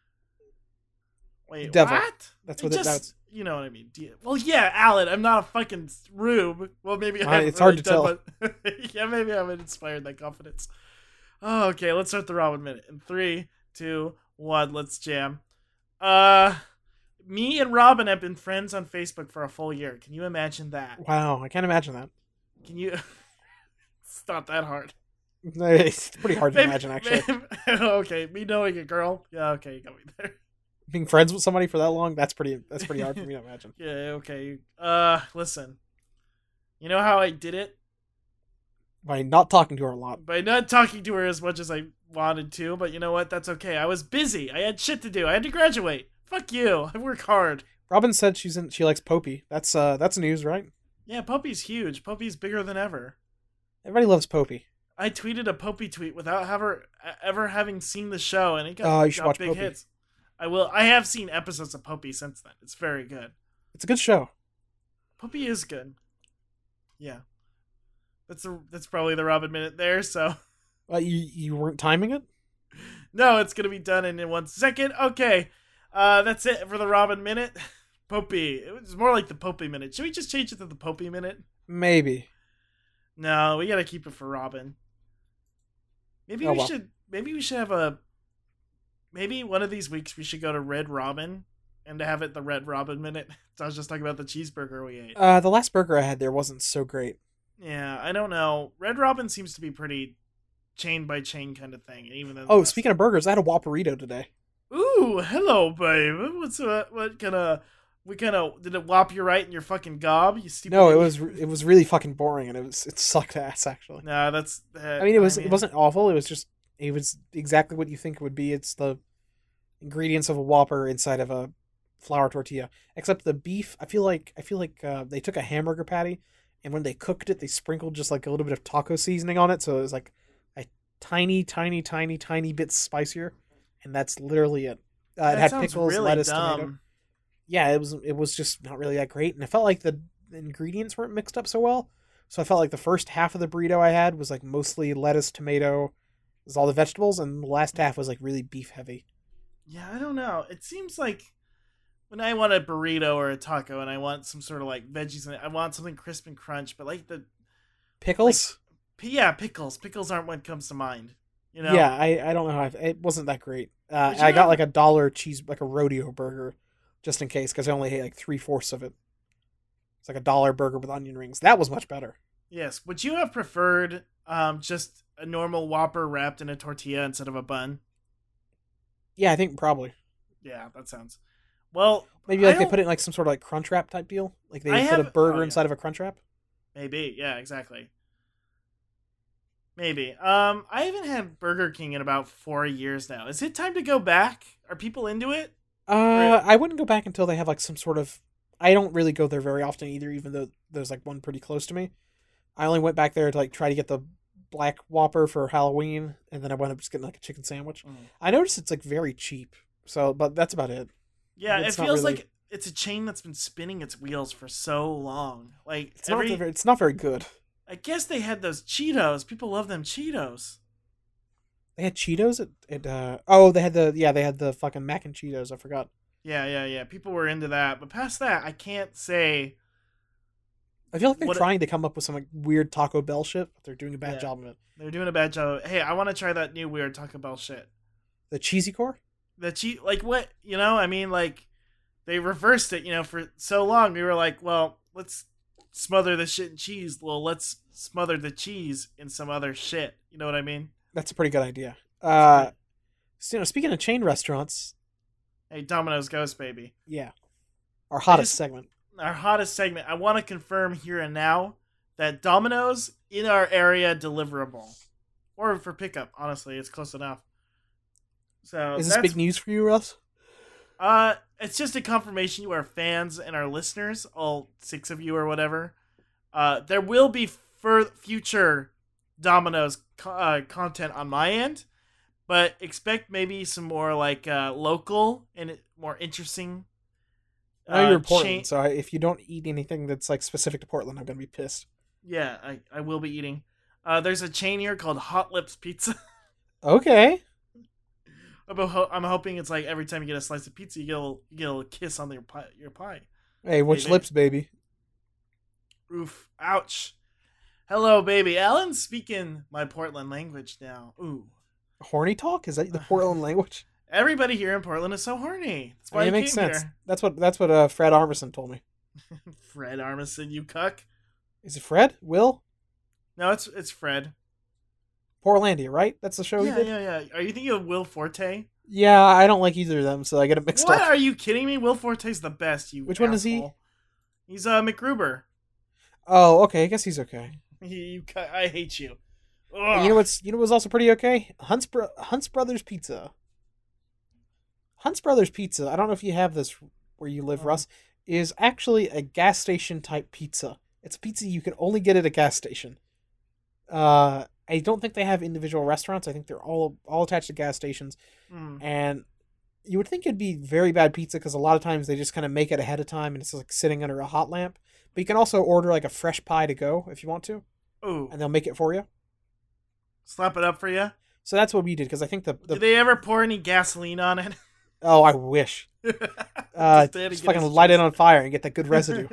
Wait, Devil. what? That's It what it- just, that's- you know what I mean. Do you- well, yeah, Alan. I'm not a fucking rube. Well, maybe I Uh, haven't it's hard really to done what- yeah, maybe I haven't inspired that confidence. Oh, okay, let's start the Robin Minute in three, two, one. Let's jam. Uh, me and Robin have been friends on Facebook for a full year. Can you imagine that? Wow, I can't imagine that. Can you? It's not that hard. It's pretty hard to Maybe- imagine, actually. maybe- okay, me knowing a girl. Yeah, okay, you got me there. Being friends with somebody for that long, that's pretty that's pretty hard for me to imagine. Yeah, okay. Uh, listen. You know how I did it? By not talking to her a lot. By not talking to her as much as I wanted to, but you know what? That's okay. I was busy. I had shit to do. I had to graduate. Fuck you. I work hard. Robin said she's in she likes Popey. That's uh that's news, right? Yeah, Popey's huge. Popey's bigger than ever. Everybody loves Popey. I tweeted a Popey tweet without ever ever having seen the show, and it got, Oh, you should got watch big Popey. hits. I will. I have seen episodes of Popey since then. It's very good. It's a good show. Popey is good. Yeah, that's a, that's probably the Robin Minute there. So Uh, you you weren't timing it? no, it's gonna be done in, in one second. Okay, uh, that's it for the Robin Minute. Popey. It was more like the Popey Minute. Should we just change it to the Popey Minute? Maybe. No, we gotta keep it for Robin. Maybe Oh, we well. should. Maybe we should have a. Maybe one of these weeks we should go to Red Robin and to have it the Red Robin Minute. So I was just talking about the cheeseburger we ate. Uh, the last burger I had there wasn't so great. Yeah, I don't know. Red Robin seems to be pretty chain by chain kind of thing. Even though. Oh, speaking of burgers, I had a Whopperito today. Ooh, hello, babe. What's uh, what kind of? We kind of did it whop you right in your fucking gob? You stupid. No, it idiot? was it was really fucking boring, and it was it sucked ass actually. No, that's. Uh, I mean, it was it wasn't awful. It was just it was exactly what you think it would be. It's the ingredients of a Whopper inside of a flour tortilla. Except the beef, I feel like I feel like uh, they took a hamburger patty, and when they cooked it, they sprinkled just like a little bit of taco seasoning on it, so it was like a tiny, tiny, tiny, tiny bit spicier, and that's literally it. Uh, That it had sounds pickles, really lettuce, dumb. tomato. Yeah, it was it was just not really that great, and I felt like the ingredients weren't mixed up so well. So I felt like the first half of the burrito I had was like mostly lettuce, tomato, It was all the vegetables, and the last half was like really beef heavy. Yeah, I don't know. It seems like when I want a burrito or a taco and I want some sort of like veggies in it, I want something crisp and crunch, but like the Pickles? like, yeah, pickles. Pickles aren't what comes to mind. You know? Yeah, I, I don't know how I've, it wasn't that great. Uh, Did you I got have- like a dollar cheese, like a rodeo burger, just in case, because I only ate like three fourths of it. It's like a dollar burger with onion rings. That was much better. Yes. Would you have preferred um just a normal Whopper wrapped in a tortilla instead of a bun? Yeah, I think probably. Yeah, that sounds. Well, Maybe I like they don't- put it in like some sort of like crunch wrap type deal. Like they I put a have- burger oh, yeah. inside of a crunch wrap. Maybe. Yeah, exactly. Maybe. Um, I haven't had Burger King in about four years now. Is it time to go back? Are people into it? Uh, I wouldn't go back until they have like some sort of. I don't really go there very often either, even though there's like one pretty close to me. I only went back there to like try to get the black Whopper for Halloween, and then I wound up just getting like a chicken sandwich. Mm. I noticed it's like very cheap, so but that's about it. Yeah, It's it not feels really- like it's a chain that's been spinning its wheels for so long. Like It's every, not very, it's not very good. I guess they had those Cheetos. People love them Cheetos. They had Cheetos at, at uh oh they had the yeah they had the fucking mac and Cheetos. I forgot. Yeah, yeah, yeah. People were into that, but past that, I can't say. I feel like they're What- trying to come up with some like weird Taco Bell shit, but they're doing a bad Yeah. job of it. They're doing a bad job. Hey, I want to try that new weird Taco Bell shit. The cheesy core. The cheese, like what, you know? I mean, like they reversed it. You know, for so long we were like, well, let's smother the shit in cheese. Well, let's smother the cheese in some other shit. You know what I mean? That's a pretty good idea. Uh, so, you know, speaking of chain restaurants, Hey, Domino's Ghost, baby. yeah, our hottest just- segment. Our hottest segment. I want to confirm here and now that Domino's in our area deliverable, or for pickup. Honestly, it's close enough. So Is this that's big news for you, Russ? Uh, it's just a confirmation to our fans and our listeners, all six of you or whatever. Uh, there will be fur- future Domino's co- uh, content on my end, but expect maybe some more like uh, local and more interesting. I know uh, you're in Portland, chain- so I, if you don't eat anything that's like specific to Portland, I'm gonna be pissed. Yeah, I, I will be eating. Uh, there's a chain here called Hot Lips Pizza. Okay. I'm, ho- I'm hoping it's like every time you get a slice of pizza, you get a little, you get a little kiss on your pie. Your pie. Hey, which Maybe. lips, baby? Oof. Ouch. Hello, baby. Alan's speaking my Portland language now. Ooh. Horny talk? Is that the Portland language? Everybody here in Portland is so horny. That's why I mean, I it makes came sense. That's what that's what uh, Fred Armisen told me. here. Fred Armisen, you cuck. Is it Fred? Will? No, it's it's Fred. Portlandia, right? That's the show he yeah, did? yeah, yeah. Are you thinking of Will Forte? Yeah, I don't like either of them, so I get it mixed What? up. Are you kidding me? Will Forte's the best, you Which one is he? asshole. He's uh McGruber. Oh, okay. I guess he's okay. He, you, cu- I hate you. And you know what's you know what's also pretty okay? Hunt's Bro- Hunt's Brothers Pizza. Hunt's Brothers Pizza. I don't know if you have this where you live, Oh. Russ. Is actually a gas station type pizza. It's a pizza you can only get at a gas station. Uh, I don't think they have individual restaurants. I think they're all all attached to gas stations. Mm. And you would think it'd be very bad pizza because a lot of times they just kind of make it ahead of time and it's like sitting under a hot lamp. But you can also order like a fresh pie to go if you want to, Ooh. and they'll make it for you. Slap it up for you. So that's what we did because I think the, the Did they ever pour any gasoline on it? oh I wish uh Just to just get fucking his light it cheese. on fire and get that good residue.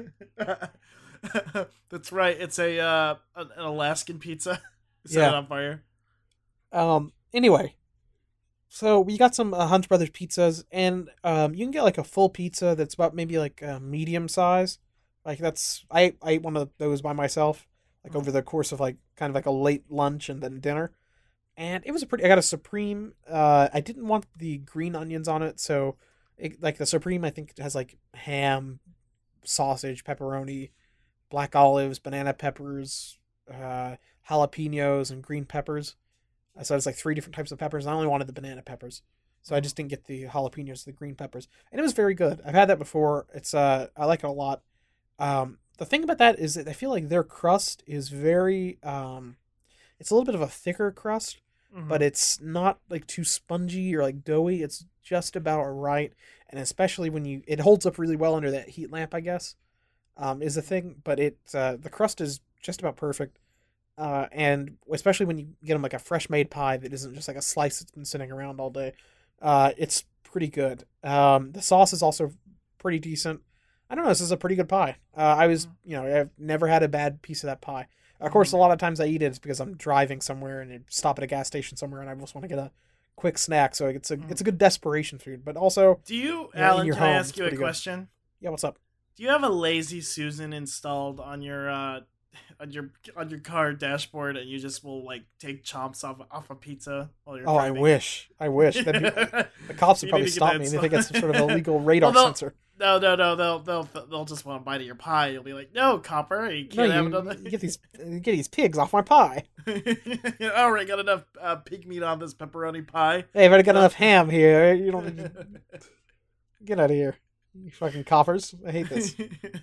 That's right. It's a uh, an an Alaskan pizza. Set it Yeah. on fire. Um. Anyway, so we got some uh, Hunt's Brothers pizzas, and um, you can get like a full pizza that's about maybe like a medium size. Like that's I I ate one of those by myself, like over the course of like kind of like a late lunch and then dinner, and it was a pretty. I got a supreme. Uh, I didn't want the green onions on it, so it, like the supreme, I think it has like ham, sausage, pepperoni, black olives, banana peppers, uh, jalapenos, and green peppers. So it's like three different types of peppers. I only wanted the banana peppers, so I just didn't get the jalapenos, the green peppers, and it was very good. I've had that before. It's uh, I like it a lot. Um, the thing about that is that I feel like their crust is very um, it's a little bit of a thicker crust, Mhm. but it's not like too spongy or like doughy. It's just about right, and especially when you it holds up really well under that heat lamp, I guess, um, is the thing. But it uh, the crust is just about perfect. uh, and especially when you get them like a fresh made pie that isn't just like a slice that's been sitting around all day, uh, it's pretty good. Um, the sauce is also pretty decent. I don't know. This is a pretty good pie. Uh, I was, you know, I've never had a bad piece of that pie. Of course, a lot of times I eat it it's because I'm driving somewhere and I stop at a gas station somewhere and I just want to get a quick snack. So it's a Mm. it's a good desperation food. But also, Do you, you know, in Alan? your Can I home, ask it's you a pretty good. question? yeah, what's up? Do you have a Lazy Susan installed on your uh, on your on your car dashboard, and you just will like take chomps off off a pizza while you're Oh, I driving? wish. I wish. That'd be, the cops would You probably need to get stop that me. They think it's some installed. sort of illegal radar Well, they'll- sensor. No, no, no. They'll they'll they'll just want to bite at your pie. You'll be like, no, copper, you No, can't have you, another. you get these you get these pigs off my pie. All right, got enough uh, pig meat on this pepperoni pie. Hey, I've already got enough ham here. You don't need to get out of here. You fucking coppers. I hate this.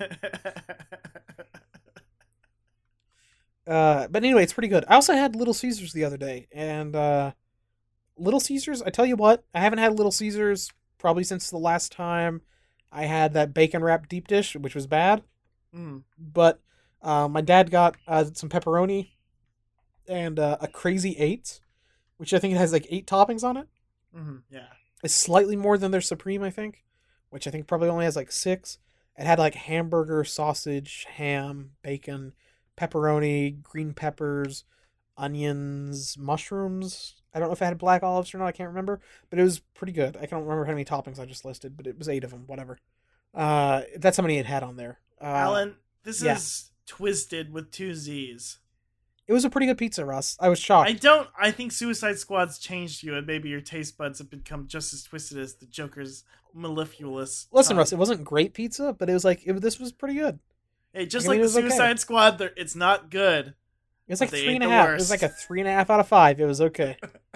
Uh, but anyway, it's pretty good. I also had Little Caesars the other day, and uh, Little Caesars. I tell you what, I haven't had Little Caesars probably since the last time I had that bacon wrapped deep dish, which was bad. Mm. But uh, my dad got uh, some pepperoni and uh, a Crazy Eight, which I think it has like eight toppings on it. Mm-hmm. Yeah. It's slightly more than their Supreme, I think, which I think probably only has like six. It had like hamburger, sausage, ham, bacon, pepperoni, green peppers, onions, mushrooms. I don't know if it had black olives or not. I can't remember, but it was pretty good. I can't remember how many toppings I just listed, but it was eight of them. Whatever. Uh, that's how many it had on there. Uh, Alan, this yeah. is Twisted with two Z's. It was a pretty good pizza, Russ. I was shocked. I don't. I think Suicide Squad's changed you, and maybe your taste buds have become just as twisted as the Joker's mellifluous. Listen, tongue. Russ, it wasn't great pizza, but it was like it, this was pretty good. Hey, just I mean, like it the was okay. Suicide Squad, they're- it's not good. It was like They three ate and a the half. It worst. was like a three and a half out of five. It was okay.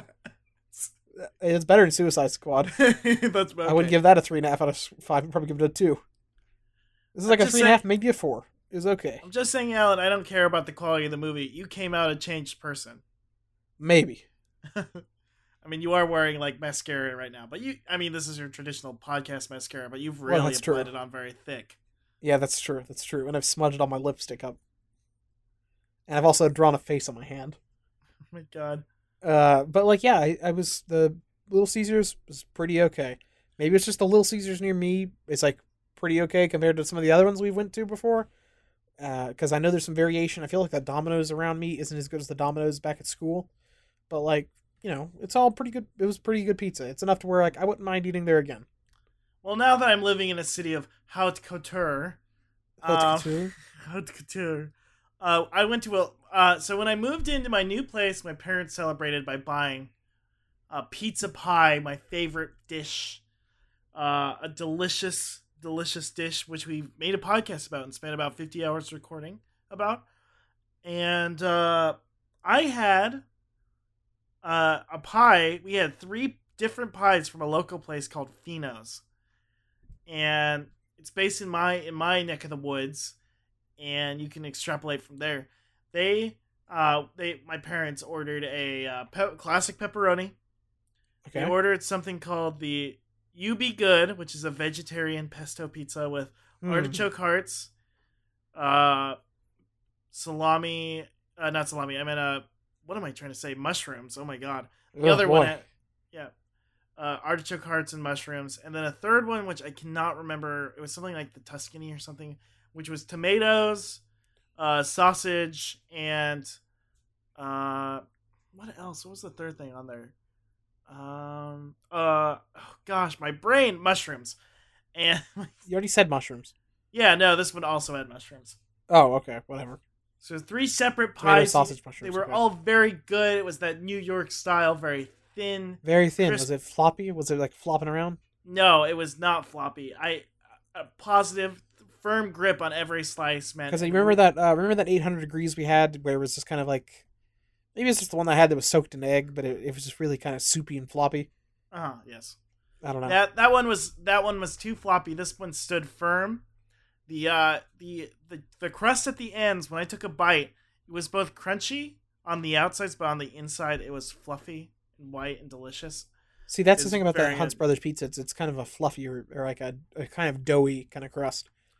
It's better than Suicide Squad. That's okay. I wouldn't give that a three and a half out of five. I'd probably give it a two. This is like a just three and a half, saying- maybe a four. It was okay. I'm just saying, Alan. I don't care about the quality of the movie. You came out a changed person. Maybe. I mean, you are wearing like mascara right now, but you. I mean, this is your traditional podcast mascara, but you've Well, really that's true. applied it on very thick. Yeah, that's true. That's true. And I've smudged all my lipstick up. And I've also drawn a face on my hand. Oh my god. Uh, but like, yeah, I, I was the Little Caesars was pretty okay. Maybe it's just the Little Caesars near me is like pretty okay compared to some of the other ones we went to before. Because uh, I know there's some variation. I feel like that Domino's around me isn't as good as the Domino's back at school. But like, you know, it's all pretty good. It was pretty good pizza. It's enough to where like I wouldn't mind eating there again. Well, now that I'm living in a city of haute couture, Haute um, couture? haute couture, uh, I went to a. Uh, so when I moved into my new place, my parents celebrated by buying a pizza pie, my favorite dish, uh, a delicious, delicious dish, which we made a podcast about and spent about fifty hours recording about. And uh, I had uh, a pie. We had three different pies from a local place called Fino's, and it's based in my in my neck of the woods, and you can extrapolate from there. They, uh, they, my parents ordered a uh, pe- classic pepperoni. Okay. They ordered something called the You Be Good, which is a vegetarian pesto pizza with Mm. artichoke hearts, uh, salami, uh, not salami. I mean, uh, what am I trying to say? Mushrooms. Oh my god. The Oh, other boy. one, had, yeah, uh, artichoke hearts and mushrooms, and then a third one, which I cannot remember. It was something like the Tuscany or something, which was tomatoes, uh, sausage, and uh, what else? What was the third thing on there? Um, uh, oh gosh, my brain, mushrooms, and You already said mushrooms. yeah, no, this one also had mushrooms. Oh, okay, whatever. So three separate Tomato, pies. sausage, They mushrooms. were okay. all very good. It was that New York style, very thin. very thin. crisp. Was it floppy? Was it like flopping around? No, it was not floppy. I a positive, firm grip on every slice, man. Because I remember that. Uh, remember that eight hundred degrees we had, where it was just kind of like, maybe it's just the one I had that was soaked in egg, but it, it was just really kind of soupy and floppy. Uh huh. Yes. I don't know. That that one was that one was too floppy. This one stood firm. The uh the the the crust at the ends, when I took a bite, it was both crunchy on the outsides, but on the inside it was fluffy and white and delicious. See, that's the is thing about very that Hunt's good. Brothers pizza. It's it's kind of a fluffy or, or like a, a kind of doughy kind of crust.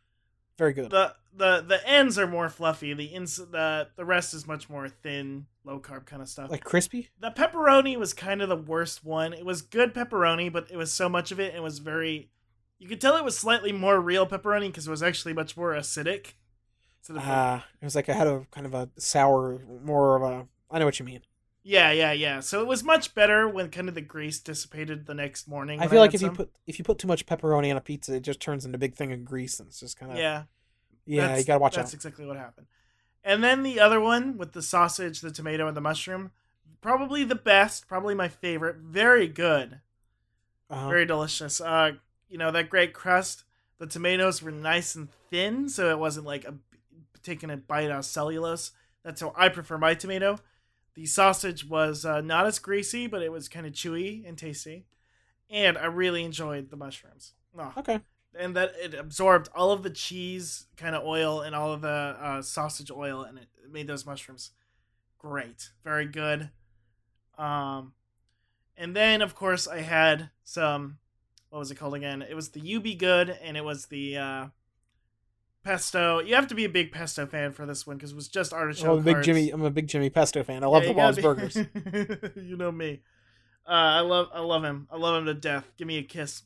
Very good. The the the ends are more fluffy. The ins the the rest is much more thin, low carb kind of stuff. Like crispy? The pepperoni was kind of the worst one. It was good pepperoni, but it was so much of it. It was very. You could tell it was slightly more real pepperoni because it was actually much more acidic. So the, Ah, uh, it was like I had a kind of a sour, more of a. I know what you mean. yeah, yeah, yeah. So it was much better when kind of the grease dissipated the next morning. I feel like if some. you put if you put too much pepperoni on a pizza, it just turns into a big thing of grease, and it's just kind of yeah, yeah. That's, you gotta watch that's out. That's exactly what happened. And then the other one with the sausage, the tomato, and the mushroom, probably the best, probably my favorite. Very good, uh-huh. very delicious. Uh, you know that great crust. The tomatoes were nice and thin, so it wasn't like a taking a bite out of cellulose. That's how I prefer my tomato. The sausage was uh, not as greasy, but it was kind of chewy and tasty. And I really enjoyed the mushrooms. Oh. Okay. And that it absorbed all of the cheese kind of oil and all of the uh, sausage oil, and it made those mushrooms great. Very good. Um, and then, of course, I had some, what was it called again? It was the You Be Good, and it was the uh, pesto. You have to be a big pesto fan for this one because it was just artichoke. I'm a big hearts. Jimmy. I'm a big Jimmy Pesto fan. I love Yeah, the you Bob's gotta Burgers. be- you know me. Uh, I love, I love him. I love him to death. Give me a kiss.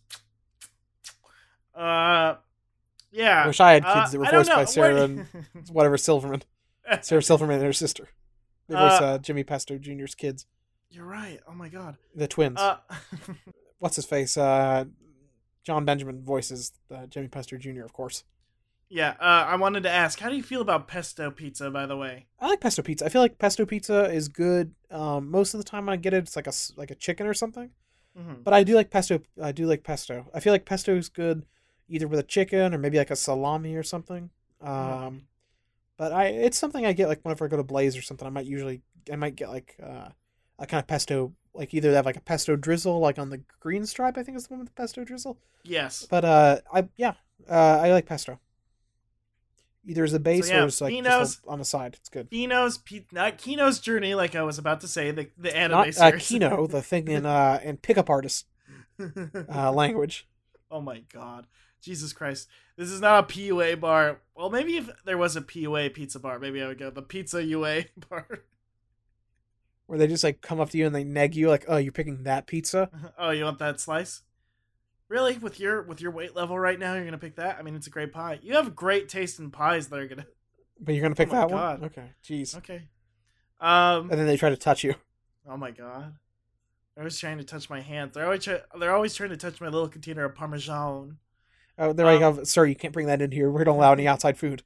Uh, yeah. I wish I had kids uh, that were I don't voiced by know. Sarah What- and whatever Silverman. Sarah Silverman and her sister. They voice uh, uh, Jimmy Pesto Junior's kids. You're right. Oh my god. The twins. Uh, What's his face? Uh, John Benjamin voices uh, Jimmy Pesto Junior, of course. yeah. Uh, I wanted to ask, how do you feel about pesto pizza? By the way. I like pesto pizza. I feel like pesto pizza is good. Um, most of the time when I get it, it's like a like a chicken or something. Mm-hmm. But I do like pesto. I do like pesto. I feel like pesto is good either with a chicken or maybe like a salami or something. Um, mm-hmm. But I it's something I get like whenever I go to Blaze or something. I might usually I might get like uh, a kind of pesto. Like either they have like a pesto drizzle, like on the green stripe. I think is the one with the pesto drizzle. Yes. But uh, I yeah, uh, I like pesto. Either as a base so, yeah, or as like Kino's, just on the side. It's good. Kino's, not Kino's Journey, like I was about to say, the the anime not, series. Uh, Kino, the thing in uh in pickup artist uh, language. Oh my god, Jesus Christ! This is not a P U A bar. Well, maybe if there was a P U A pizza bar, maybe I would go the Pizza U A bar. Where they just like come up to you and they neg you like, oh, you're picking that pizza? Oh, you want that slice? Really? With your with your weight level right now, you're gonna pick that? I mean, it's a great pie. You have great taste in pies that are gonna. But you're gonna pick oh that God. one? Okay, jeez. Okay. Um. And then they try to touch you. Oh my god! They're always trying to touch my hands. They're always try- they're always trying to touch my little container of Parmesan. Oh, they're um, like, sir, you can't bring that in here. We don't allow any outside food.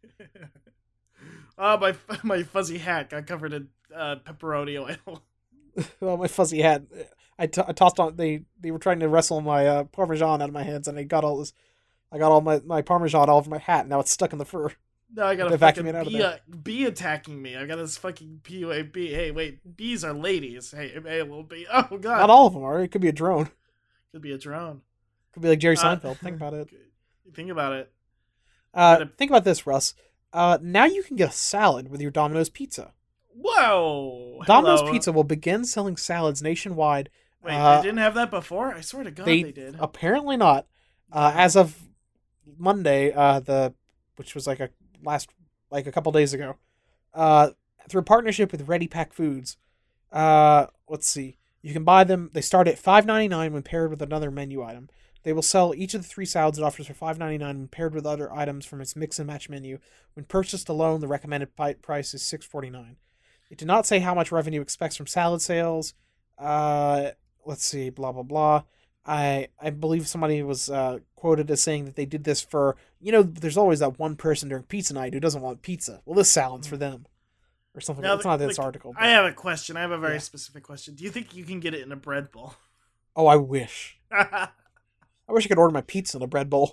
Oh, my my fuzzy hat got covered in uh, pepperoni oil. Oh, my fuzzy hat. I, t- I tossed on. They they were trying to wrestle my uh, Parmesan out of my hands, and I got all this. I got all my, my Parmesan all over my hat. And now it's stuck in the fur. No, I got a vacuum fucking it out of bee, there. uh, bee attacking me. I got this fucking P U A bee. Hey, wait, bees are ladies. Hey, hey, little bee. Oh god. Not all of them are. It could be a drone. Could be a drone. Could be like Jerry Uh, Seinfeld. Think about it. Think about it. Uh, Gotta- think about this, Russ. Uh, now you can get a salad with your Domino's pizza. Whoa. Domino's Hello. Pizza will begin selling salads nationwide. Wait, uh, they didn't have that before? I swear to God, they, they, did. Apparently not. Uh, as of Monday, uh, the which was like a last like a couple days ago, uh, through a partnership with Ready Pack Foods. Uh, let's see, you can buy them. They start at five ninety-nine when paired with another menu item. They will sell each of the three salads it offers for five ninety-nine when paired with other items from its mix and match menu. When purchased alone, the recommended pi- price is six forty-nine. It did not say how much revenue it expects from salad sales. Uh, let's see, blah blah blah. I I believe somebody was uh, quoted as saying that they did this for, you know, there's always that one person during pizza night who doesn't want pizza. Well, this salad's for them, or something. Now, It's not the- this the- article. I but- have a question. I have a very Yeah. specific question. Do you think you can get it in a bread bowl? Oh, I wish. I wish I could order my pizza in a bread bowl.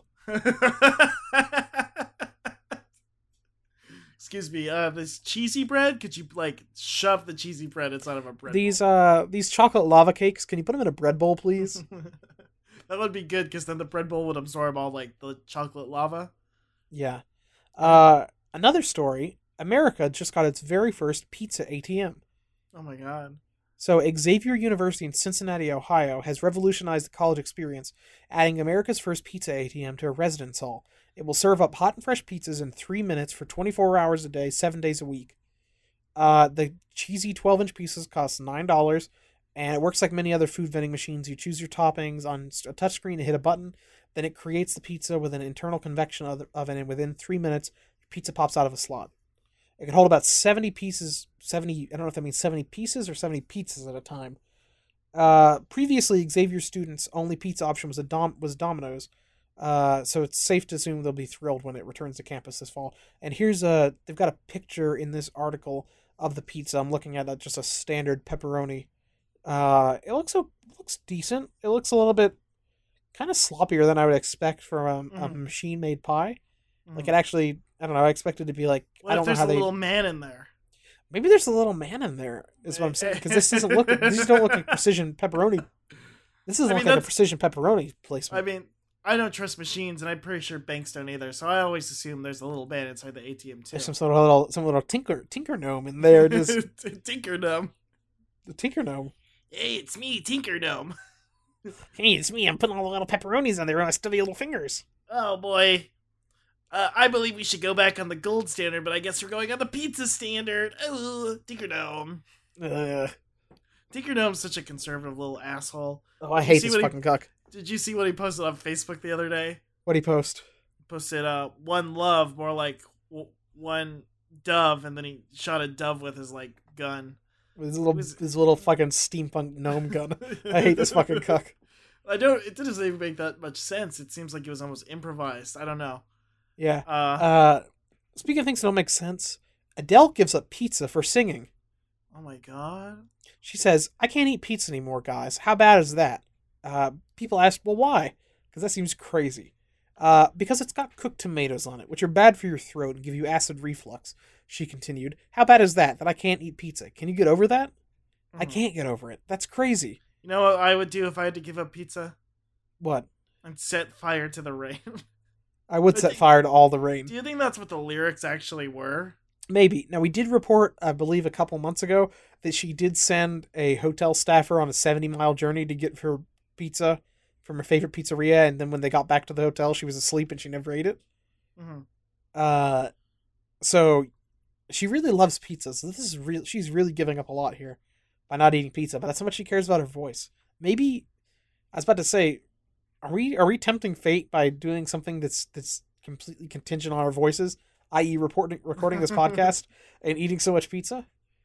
Excuse me. Uh, this cheesy bread. Could you like shove the cheesy bread inside of a bread? These uh these chocolate lava cakes, can you put them in a bread bowl, please? bowl? That would be good because then the bread bowl would absorb all like the chocolate lava. Yeah. Uh, another story. America just got its very first pizza A T M. Oh my god. So Xavier University in Cincinnati, Ohio, has revolutionized the college experience, adding America's first pizza A T M to a residence hall. It will serve up hot and fresh pizzas in three minutes for twenty-four hours a day, seven days a week. Uh, the cheesy twelve-inch pieces cost nine dollars, and it works like many other food vending machines. You choose your toppings on a touchscreen and hit a button. Then it creates the pizza with an internal convection oven, and within three minutes, pizza pops out of a slot. It can hold about seventy pieces, seventy, I don't know if that means seventy pieces or seventy pizzas at a time. Uh, previously, Xavier students' only pizza option was a Dom- was Domino's, uh, so it's safe to assume they'll be thrilled when it returns to campus this fall. And here's a, they've got a picture in this article of the pizza. I'm looking at a, just a standard pepperoni. Uh, it looks so, looks decent. It looks a little bit kind of sloppier than I would expect from a, mm. a machine-made pie. Mm. Like it actually, I don't know, I expected it to be like, what I don't if know how there's they... a little man in there? Maybe there's a little man in there, is what I'm saying. Because this doesn't look, these don't look like precision pepperoni. This doesn't I mean, look like a precision pepperoni placement. I mean, I don't trust machines, and I'm pretty sure banks don't either. So I always assume there's a little man inside the A T M too. There's some sort of little, some little tinker, tinker gnome in there. Just Tinker gnome. The tinker gnome. Hey, it's me, Tinker gnome. Hey, it's me. I'm putting all the little pepperonis on there with my stubby little fingers. Oh boy. Uh, I believe we should go back on the gold standard, but I guess we're going on the pizza standard. Oh, Tinker gnome. Uh, Tinker gnome's such a conservative little asshole. Oh, I hate this fucking he, cuck. Did you see what he posted on Facebook the other day? What'd he post? He posted uh, one love, more like w- one dove, and then he shot a dove with his like gun. With his little, was... his little fucking steampunk gnome gun. I hate this fucking cuck. I don't. It doesn't even make that much sense. It seems like it was almost improvised. I don't know. Yeah. Uh, uh, speaking of things that don't make sense, Adele gives up pizza for singing. Oh my god. She says, I can't eat pizza anymore, guys. How bad is that? Uh, people ask, well, why? Because that seems crazy. Uh, because it's got cooked tomatoes on it, which are bad for your throat and give you acid reflux. She continued, how bad is that, that I can't eat pizza? Can you get over that? Mm-hmm. I can't get over it. That's crazy. You know what I would do if I had to give up pizza? What? I'd set fire to the rain. I would set fire to all the rain. Do you think that's what the lyrics actually were? Maybe. Now, we did report, I believe, a couple months ago that she did send a hotel staffer on a seventy-mile journey to get her pizza from her favorite pizzeria, and then when they got back to the hotel, she was asleep and she never ate it. Mm-hmm. Uh, so she really loves pizza, so this is real. She's really giving up a lot here by not eating pizza, but that's how much she cares about her voice. Maybe, I was about to say, are we are we tempting fate by doing something that's that's completely contingent on our voices, that is reporting recording this podcast and eating so much pizza?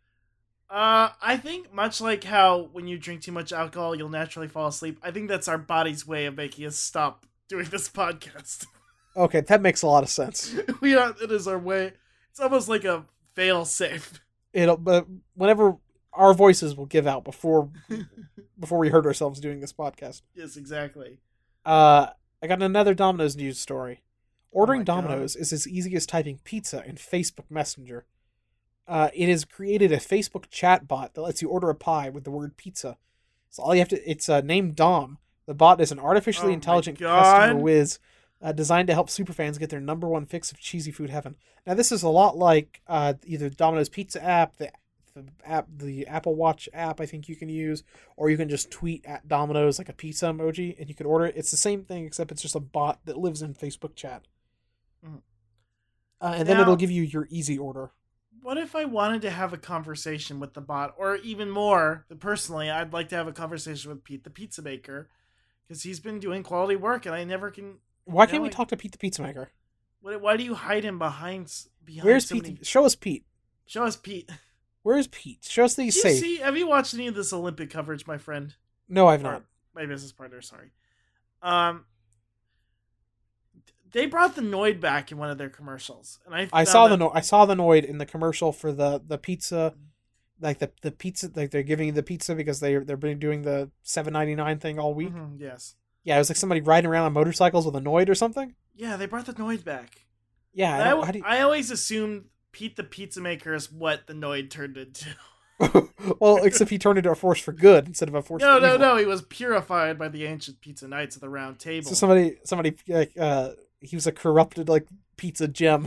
Uh, I think much like how when you drink too much alcohol, you'll naturally fall asleep. I think that's our body's way of making us stop doing this podcast. Okay, that makes a lot of sense. we are, it is our way. It's almost like a fail safe. It'll, but whenever our voices will give out before before we hurt ourselves doing this podcast. Yes, exactly. Uh, I got another Domino's news story. Ordering oh Domino's God. is as easy as typing pizza in Facebook Messenger. Uh, it has created a Facebook chat bot that lets you order a pie with the word pizza. So all you have to, it's uh, named Dom. The bot is an artificially oh intelligent customer whiz uh, designed to help superfans get their number one fix of cheesy food heaven. Now this is a lot like uh, either Domino's Pizza app, the, the app, the Apple Watch app I think you can use, or you can just tweet at Domino's like a pizza emoji and you can order it. It's the same thing except it's just a bot that lives in Facebook chat. Mm. Uh, and now, then it'll give you your easy order. What if I wanted to have a conversation with the bot, or even more, personally, I'd like to have a conversation with Pete the Pizza Maker, because he's been doing quality work, and I never can... Why can't know, we like, talk to Pete the Pizza Maker? Why, why do you hide him behind behind Where's so Pete? many... The, show us Pete. Show us Pete. Where's Pete? Show us that he's safe. See, have you watched any of this Olympic coverage, my friend? No, I've not. Or my business partner, sorry. Um... They brought the Noid back in one of their commercials, and I I saw that... the no- I saw the Noid in the commercial for the, the pizza, like the, the pizza like they're giving you the pizza because they they're been doing the seven ninety-nine thing all week. Mm-hmm, yes. Yeah, it was like somebody riding around on motorcycles with a Noid or something. Yeah, they brought the Noid back. Yeah, I, I, you... I always assumed Pete the Pizza Maker is what the Noid turned into. Well, except he turned into a force for good instead of a force no, for no, evil. No, no, he was purified by the ancient pizza knights of the Round Table. So somebody, somebody, like, uh, he was a corrupted, like, pizza gem.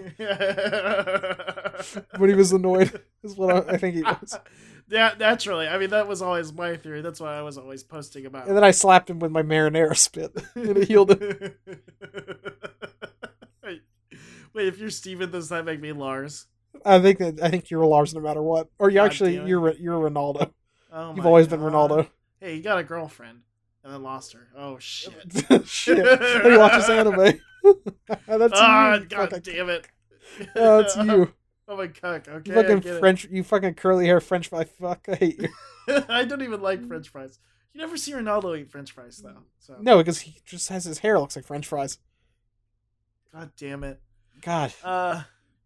When he was annoyed, is what I, I think he was. Yeah, naturally. I mean, that was always my theory. That's why I was always posting about it. And then I slapped him with my marinara spit, and it healed him. Wait, if you're Steven, does that make me Lars? I think that I think you're Lars no matter what. Or you God actually damn it. you're you're Ronaldo. Oh You've my always been God. Ronaldo. Hey, you got a girlfriend and then lost her. Oh shit! Shit. He watches anime. That's Ah, you. God fucking, damn it! oh, it's you. Oh my cuck. Okay, You I fucking get French. You fucking curly hair French fry. Fuck, I hate you. it. I don't even like French fries. You never see Ronaldo eat French fries though. So No, because he just has his hair looks like French fries. God damn it. God. Uh,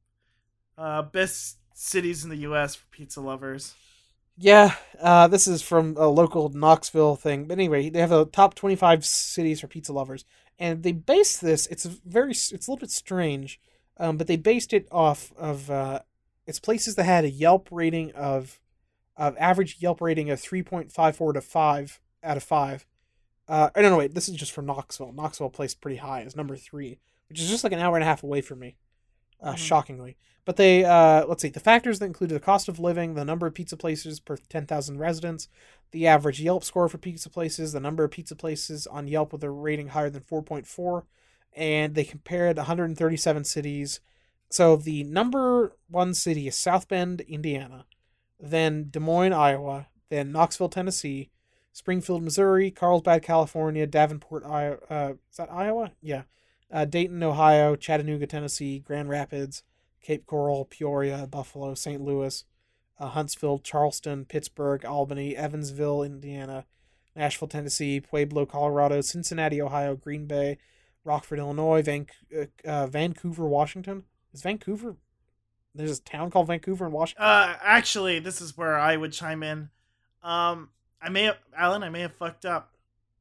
uh, best cities in the U S for pizza lovers. Yeah, uh, this is from a local Knoxville thing. But anyway, they have a top twenty-five cities for pizza lovers, and they based this. It's a very, it's a little bit strange, um, but they based it off of uh, it's places that had a Yelp rating of, of average Yelp rating of three point five four to five out of five. Uh, I don't know. Wait, this is just for Knoxville. Knoxville placed pretty high as number three, which is just like an hour and a half away from me. Uh, Mhm. Shockingly. But they, uh, let's see, the factors that included the cost of living, the number of pizza places per ten thousand residents, the average Yelp score for pizza places, the number of pizza places on Yelp with a rating higher than four point four, and they compared one hundred thirty-seven cities. So the number one city is South Bend, Indiana, then Des Moines, Iowa, then Knoxville, Tennessee, Springfield, Missouri, Carlsbad, California, Davenport, Iowa, uh, is that Iowa? Yeah. Uh, Dayton, Ohio, Chattanooga, Tennessee, Grand Rapids, Cape Coral, Peoria, Buffalo, Saint Louis, uh, Huntsville, Charleston, Pittsburgh, Albany, Evansville, Indiana, Nashville, Tennessee, Pueblo, Colorado, Cincinnati, Ohio, Green Bay, Rockford, Illinois, Van- uh, uh, Vancouver, Washington. Is Vancouver? There's a town called Vancouver in Washington. Uh, actually, this is where I would chime in. Um, I may have, Alan, I may have fucked up.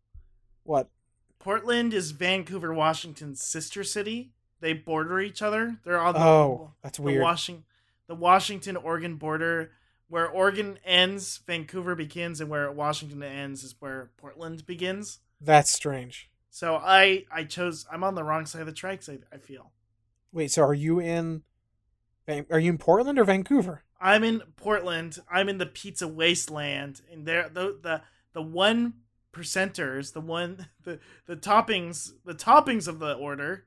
What? Portland is Vancouver, Washington's sister city. They border each other. They're on the, Oh, that's the weird. Washington, the Washington-Oregon border. Where Oregon ends, Vancouver begins, and where Washington ends is where Portland begins. That's strange. So I, I chose. I'm on the wrong side of the tracks. I, I feel. Wait, so are you in? Van- Are you in Portland or Vancouver? I'm in Portland. I'm in the pizza wasteland, and there the the the one percenters, the one the the toppings, the toppings of the order.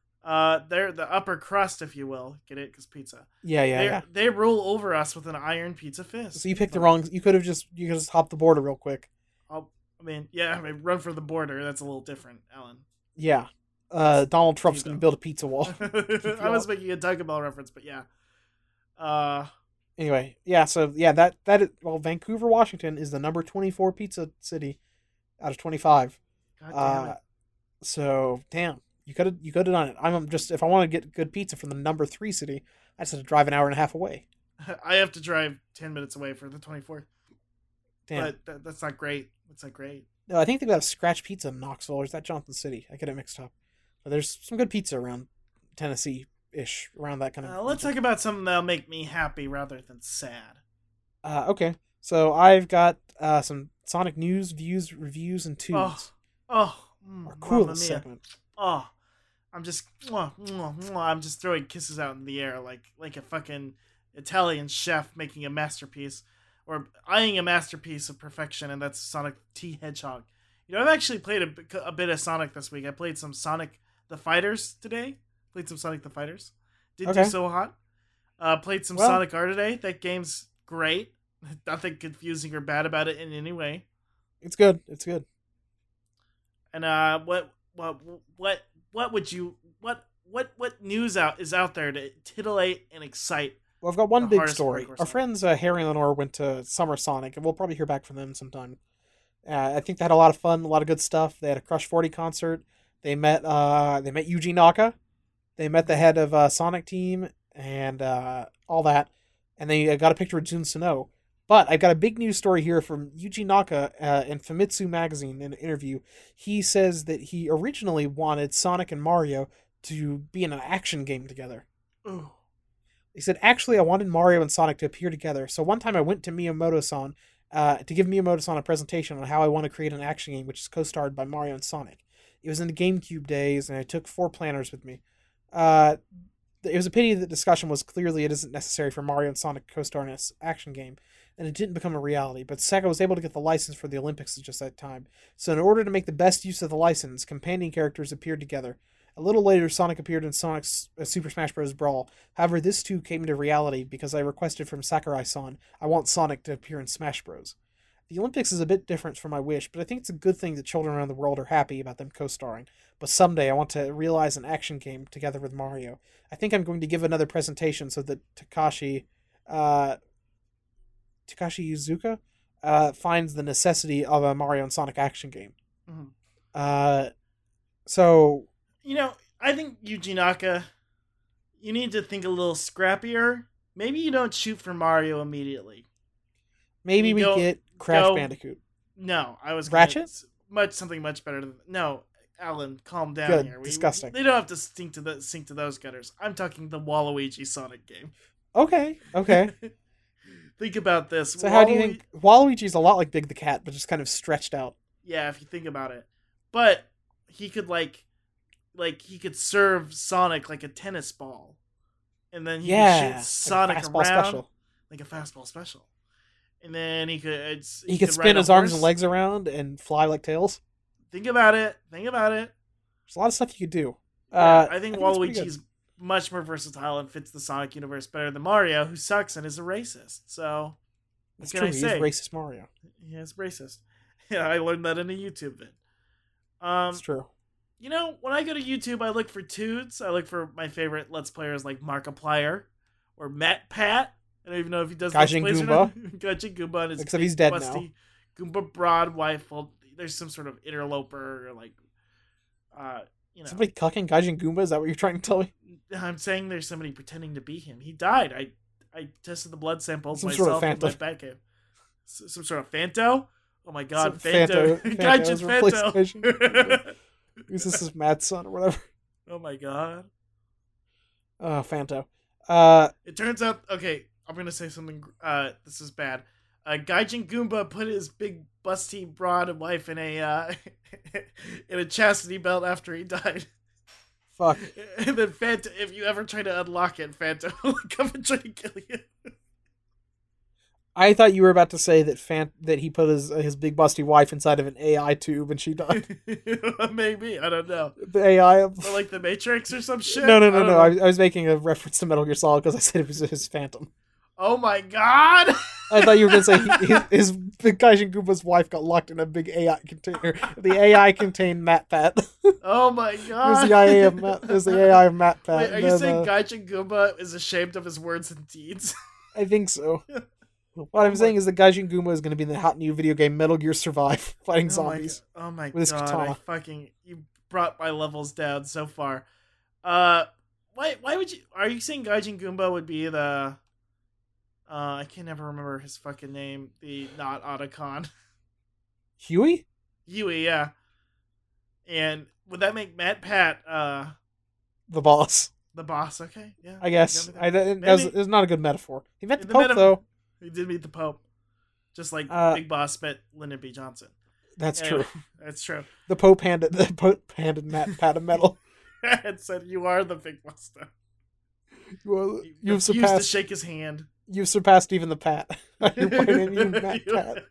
Uh, they're the upper crust, if you will. Get it? Because pizza. Yeah, yeah, they yeah. they rule over us with an iron pizza fist. So you picked the wrong. You could have just you could just hop the border real quick. I'll, I mean, yeah, I mean, run for the border. That's a little different, Alan. Yeah. Uh, Donald Trump's You gonna know. build a pizza wall. I was making a Taco Bell reference, but yeah. Uh, Anyway, yeah. So yeah, that that is, well, Vancouver, Washington is the number twenty-four pizza city out of twenty-five. God damn Uh, so damn, you could have you could have done it. I'm just if I want to get good pizza from the number three city, I just have to drive an hour and a half away. it. I have to drive ten minutes away for the twenty-fourth. Damn. But that, that's not great. That's not great. No, I think they got a scratch pizza in Knoxville, or is that Johnson City? I get it mixed up. But there's some good pizza around Tennessee-ish, around that kind of. Uh, let's talk about something that'll make me happy rather than sad. Uh, okay, so I've got uh, some Sonic news, views, reviews, and tunes. Oh, oh, mm, Our Mamma coolest mia. segment. Oh, I'm just, mwah, mwah, mwah, I'm just throwing kisses out in the air like like a fucking Italian chef making a masterpiece, or eyeing a masterpiece of perfection, and that's Sonic T Hedgehog. You know, I've actually played a, bit- a bit of Sonic this week. I played some Sonic the Fighters today. Played some Sonic the Fighters. Didn't Okay. do so hot. Uh, played some Well- Sonic R today. That game's great. Nothing confusing or bad about it in any way. It's good. It's good. And uh, what what what what would you what what what news out is out there to titillate and excite? Well, I've got one The big hardest story. parkour Our Sonic. friends uh, Harry and Lenore went to Summer Sonic, and we'll probably hear back from them sometime. Uh, I think they had a lot of fun, a lot of good stuff. They had a Crush forty concert. They met uh, they met Yuji Naka. They met the head of uh, Sonic Team and uh, all that, and they uh, got a picture with Jun Sano. But I've got a big news story here from Yuji Naka uh, in Famitsu magazine in an interview. He says that he originally wanted Sonic and Mario to be in an action game together. Ooh. He said, actually, I wanted Mario and Sonic to appear together. So one time I went to Miyamoto-san uh, to give Miyamoto-san a presentation on how I want to create an action game, which is co-starred by Mario and Sonic. It was in the GameCube days, and I took four planners with me. Uh, it was a pity that discussion was clearly it isn't necessary for Mario and Sonic to co-star in an action game, and it didn't become a reality. But Sega was able to get the license for the Olympics at just that time. So in order to make the best use of the license, companion characters appeared together. A little later, Sonic appeared in Sonic's uh, Super Smash Bros. Brawl. However, this too came into reality because I requested from Sakurai-san, I want Sonic to appear in Smash Bros. The Olympics is a bit different from my wish, but I think it's a good thing that children around the world are happy about them co-starring. But someday I want to realize an action game together with Mario. I think I'm going to give another presentation so that Takashi, uh, Takashi Yuzuka, uh, finds the necessity of a Mario and Sonic action game. Mm-hmm. Uh, so... You know, I think Yuji Naka, you need to think a little scrappier. Maybe you don't shoot for Mario immediately. Maybe You we go- get Crash go- Bandicoot. No, I was gonna- Ratchet? much something much better than no. Alan, calm down Good, here. We- disgusting. They don't have to sink to the sink to those gutters. I'm talking the Waluigi Sonic game. Okay, okay. Think about this. So how do you Walui- think... Waluigi's a lot like Big the Cat, but just kind of stretched out. Yeah, if you think about it, but he could like, like he could serve Sonic like a tennis ball, and then he Yeah, could like shoot a Sonic fastball around special. like a fastball special, and then he could it's, He, could ride spin a his arms and horse. legs around and fly like tails. Think about it. Think about it. There's a lot of stuff you could do. Yeah, Uh, I think it's pretty good. Waluigi's much more versatile and fits the Sonic universe better than Mario, who sucks and is a racist. So, what That's can true. I He's say? racist Mario. He is racist. Yeah, I learned that in a YouTube vid. Um, That's true. you know, when I go to YouTube, I look for tudes. I look for my favorite Let's Players like Markiplier or Matt Pat. I don't even know if he does Let's Gaijin Plays or Goomba. not. Gaijin Goomba and his Except big, he's dead busty Goomba broad wife. Well, there's some sort of interloper or like, uh, you know. Somebody cucking Gaijin Goomba? Is that what you're trying to tell me? I'm saying there's somebody pretending to be him. He died. I I tested the blood samples Some sort of myself in my Phantom. Batcave. S- Some sort of Fanto? Oh my god, Some Fanto. Phanto- Gaijin Phantos replaced Fanto. Gaijin. Who's this is Mad Son or whatever? Oh my god. Uh, Phanto. Uh, It turns out, okay, I'm gonna say something, uh, this is bad. Uh, Gaijin Goomba put his big busty broad wife in a, uh, in a chastity belt after he died. fuck. And then Phanto, if you ever try to unlock it, Phanto will come and try to kill you. I thought you were about to say that Fan that he put his his big busty wife inside of an A I tube and she died. Maybe, I don't know. The A I of... Or like the Matrix or some shit? No, no, I no, don't no. know. I, I was making a reference to Metal Gear Solid because I said it was his Phantom. Oh my god! I thought you were going to say he, his, his big Gaijin Goomba's wife got locked in a big A I container. The A I contained Matt Pat. Oh my It was god! the A I of Matt. It was the A I of Matt Pat. Wait, are And you then, saying uh, Gaijin Goomba is ashamed of his words and deeds? I think so. What I'm saying is that Gaijin Goomba is going to be in the hot new video game Metal Gear Survive, fighting Oh my, zombies. go- oh my with his god! katana. I fucking you brought my levels down so far. Uh, why? Why would you? Are you saying Gaijin Goomba would be the? Uh, I can never remember his fucking name. The not Otacon. Huey? Yui, yeah. And would that make Matt Pat uh The boss. the boss? Okay, yeah. I guess. Got me I, there. that was, Maybe. it was not a good metaphor. He met the The Pope, meta- though. He did meet the Pope, just like Uh, Big Boss met Lyndon B. Johnson. That's Anyway, true. That's true. The Pope handed the Pope handed Matt Pat a medal. And said, "You are the Big Boss." now." You, He you've refused to surpassed. shake his hand. You've surpassed even the Pat. You're pointing you, Matt Pat.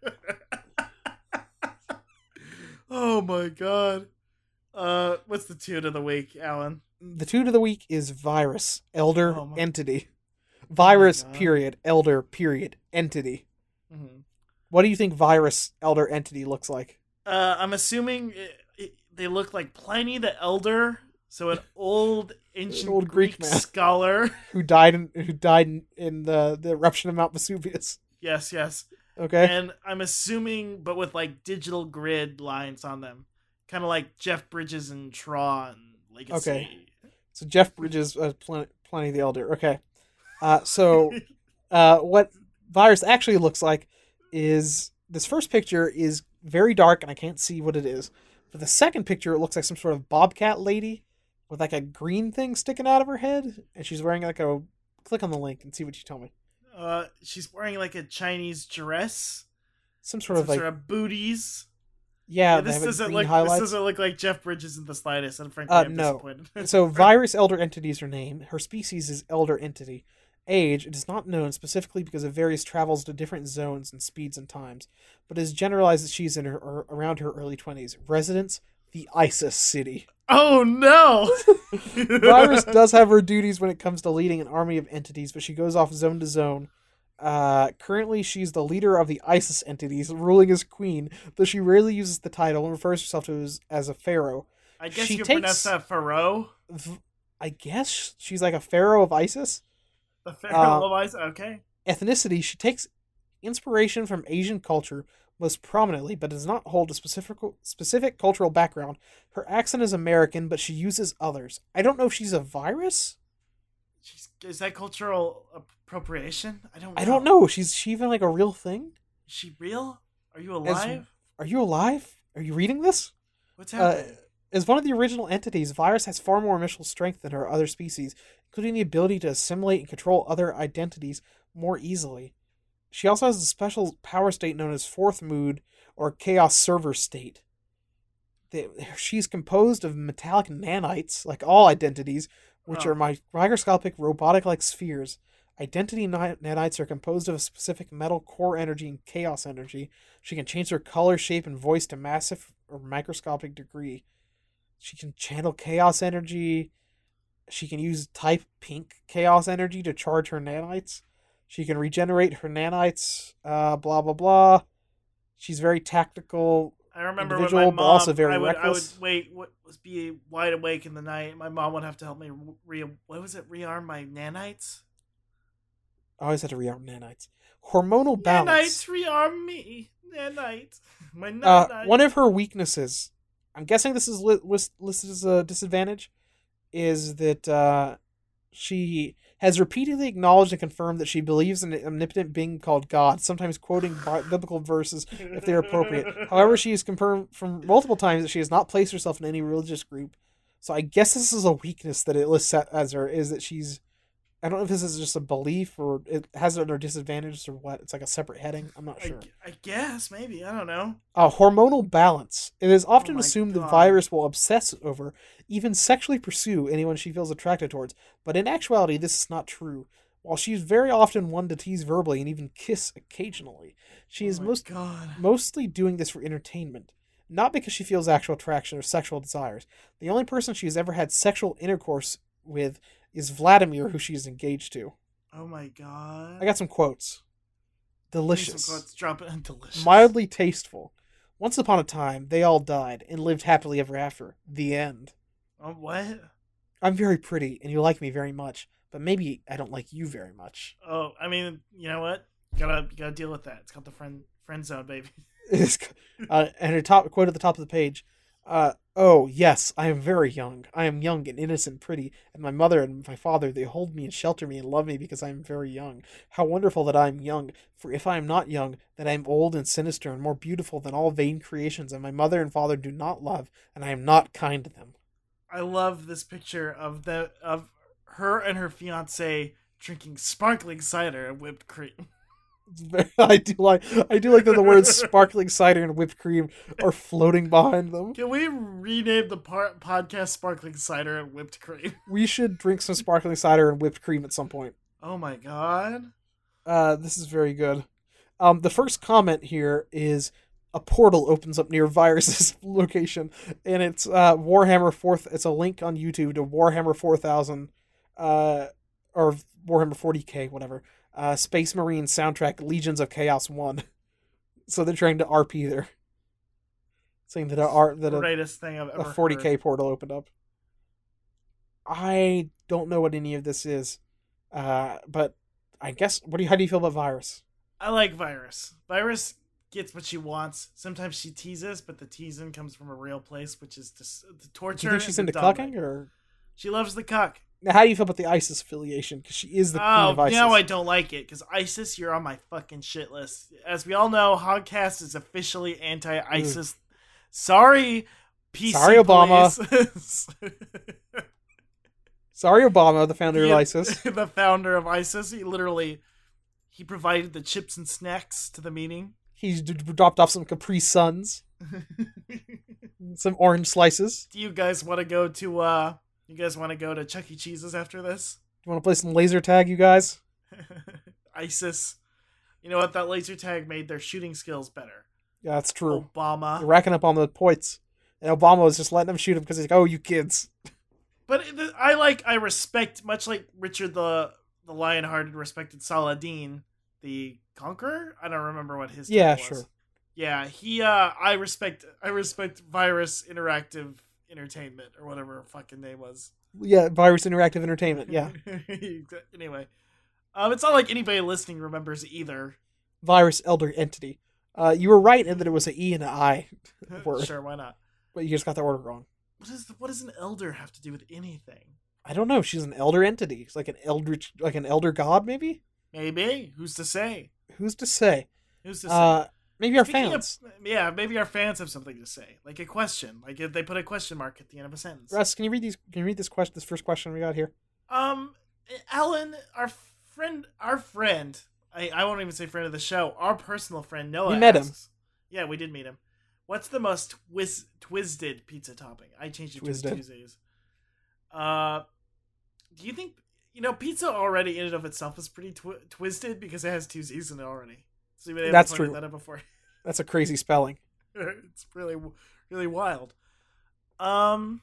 Oh my god. Uh, what's the tune of the week, Alan? The tune of the week is virus, elder, Oh my- entity. Virus, God. period, elder, period, entity. Mhm. What do you think virus, elder, entity looks like? Uh, I'm assuming it, it, they look like Pliny the Elder, so an old ancient old Greek, Greek man. scholar. Who died in who died in, in the, the eruption of Mount Vesuvius? Yes, yes. Okay. And I'm assuming, but with like digital grid lines on them, kind of like Jeff Bridges and Tron Legacy. Okay. So Jeff Bridges, uh, Pl- Pliny the Elder. Okay. Uh, so uh, what virus actually looks like is this first picture is very dark and I can't see what it is. But the second picture, it looks like some sort of bobcat lady with like a green thing sticking out of her head, and she's wearing like a. Click on the link and see what you tell me. Uh, she's wearing like a Chinese dress, Some sort some of like sort of booties. yeah. Yeah, they this have, like, doesn't green look. highlights. This doesn't look like Jeff Bridges in the slightest, and frankly, Uh, I'm no. disappointed. So, virus elder entity is her name. Her species is elder entity. Age, it is not known specifically because of various travels to different zones and speeds and times, but it is generalized that she's in her or around her early twenties. Residence, the Isis city. Oh no! Virus does have her duties when it comes to leading an army of entities, but she goes off zone to zone. Uh, currently, she's the leader of the ISIS entities, ruling as queen, though she rarely uses the title and refers herself to as, as a pharaoh. I guess She you takes- pronounce that pharaoh. V- I guess she's like a pharaoh of ISIS. The pharaoh Uh, of Isis. Okay. Ethnicity, she takes inspiration from Asian culture most prominently, but does not hold a specific specific cultural background. Her accent is American, but she uses others. I don't know if she's a virus. She's, is that cultural appropriation? I don't. know. I don't know. She's she even like a real thing? Is she real? Are you As- alive? Are you alive? Are you reading this? What's Uh, happening? as one of the original entities, Virus has far more initial strength than her other species, including the ability to assimilate and control other identities more easily. She also has a special power state known as Fourth Mood, or Chaos Server State. The- She's composed of metallic nanites, like all identities, which Oh. are mi- microscopic robotic-like spheres. Identity ni- nanites are composed of a specific metal core energy and chaos energy. She can change her color, shape, and voice to massive or microscopic degree. She can channel chaos energy. She can use type pink chaos energy to charge her nanites. She can regenerate her nanites. Uh, blah blah blah. She's very tactical. I remember when individual, my but mom. also very I would. reckless. I would wait. What was be wide awake in the night? My mom would have to help me re. What was it? Rearm my nanites. I always had to rearm nanites. Hormonal balance. Nanites, rearm me. Nanites. My Uh, nanites. one of her weaknesses, I'm guessing this is li- lis- listed as a disadvantage, is that uh, she has repeatedly acknowledged and confirmed that she believes in an omnipotent being called God, sometimes quoting bi- biblical verses if they're appropriate. However, she has confirmed from multiple times that she has not placed herself in any religious group. So I guess this is a weakness that it lists as her, is that she's, I don't know if this is just a belief or it has it under disadvantage or what. It's like a separate heading. I'm not I, sure. I guess maybe I don't know. Uh, hormonal balance. It is often Oh my assumed the God. virus will obsess over, even sexually pursue anyone she feels attracted towards, but in actuality, this is not true. While she is very often one to tease verbally and even kiss occasionally, she is oh my most God. mostly doing this for entertainment, not because she feels actual attraction or sexual desires. The only person she has ever had sexual intercourse with is Vladimir, who she is engaged to. Oh my God. I got some quotes. Give me Delicious. some quotes, drop it in delicious. Mildly tasteful. Once upon a time, they all died and lived happily ever after. The end. Oh, what? I'm very pretty, and you like me very much, but maybe I don't like you very much. Oh, I mean, you know what? You gotta, you gotta deal with that. It's called the friend, friend zone, baby. It's- uh, and her top quote at the top of the page. Uh, oh, yes, I am very young. I am young and innocent and pretty, and my mother and my father, they hold me and shelter me and love me because I am very young. How wonderful that I am young, for if I am not young, then I am old and sinister and more beautiful than all vain creations, and my mother and father do not love, and I am not kind to them. I love this picture of the of her and her fiance drinking sparkling cider and whipped cream. It's very, I do like I do like that the words sparkling cider and whipped cream are floating behind them. Can we rename the par- podcast "Sparkling Cider and Whipped Cream"? We should drink some sparkling cider and whipped cream at some point. Oh my God! Uh, this is very good. Um, the first comment here is a portal opens up near Virus's location, and it's uh, Warhammer fourth. It's a link on YouTube to Warhammer four thousand, uh, or Warhammer forty K, whatever. Uh, Space Marine soundtrack Legions of Chaos one. So they're trying to R P there, saying that a R that a, Greatest thing I've ever a forty K heard. portal opened up. I don't know what any of this is, uh, but I guess what do you, how do you feel about Virus? I like Virus. Virus gets what she wants. Sometimes she teases, but the teasing comes from a real place, which is just the Do torture. you think she's and into the dominate. cucking, or She loves the cuck. now how do you feel about the ISIS affiliation? Because she is the queen Oh, of ISIS. now I don't like it because ISIS, you're on my fucking shit list. As we all know, Hogcast is officially anti-ISIS. Sorry, P C Sorry, Obama. police. Sorry, Obama, the founder The- of ISIS. the founder of ISIS. He literally he provided the chips and snacks to the meeting. He's d- d- dropped off some Capri Suns, some orange slices. Do you guys want to go to? uh You guys want to go to Chuck E. Cheese's after this? You want to play some laser tag, you guys? ISIS. You know what? That laser tag made their shooting skills better. Yeah, that's true. Obama. You're racking up on the points. and Obama was just letting them shoot him because he's like, "Oh, you kids." But it- I like, I respect, much like Richard the the Lionhearted respected Saladin the Conqueror. I don't remember what his Yeah, title was. sure. Yeah, he. Uh, I respect. I respect Virus Interactive Entertainment or whatever her fucking name was. Yeah, Virus Interactive Entertainment. Yeah, Anyway, um, it's not like anybody listening remembers either. Virus Elder Entity. Uh, you were right in that it was an E and an I word, Sure, why not? but you just got the order wrong. What is what does an elder have to do with anything? I don't know. She's an elder entity. It's like an eldritch, like an elder god, maybe. Maybe. Who's to say? Who's to say? Who's to say? Uh, maybe our Speaking fans. Of, yeah, maybe our fans have something to say, like a question, like if they put a question mark at the end of a sentence. Russ, can you read these? Can you read this question? This first question we got here. Um, Alan, our friend, our friend. I, I won't even say friend of the show. Our personal friend Noah. We met him. asks, Yeah, we did meet him. What's the most twiz- twisted pizza topping? I changed it Twisted. to Tuesdays. Uh, do you think you know pizza already in and of itself is pretty twi- twisted because it has two Z's in it already? So you That's pointed true. That out before. That's a crazy spelling. It's really, really wild. Um,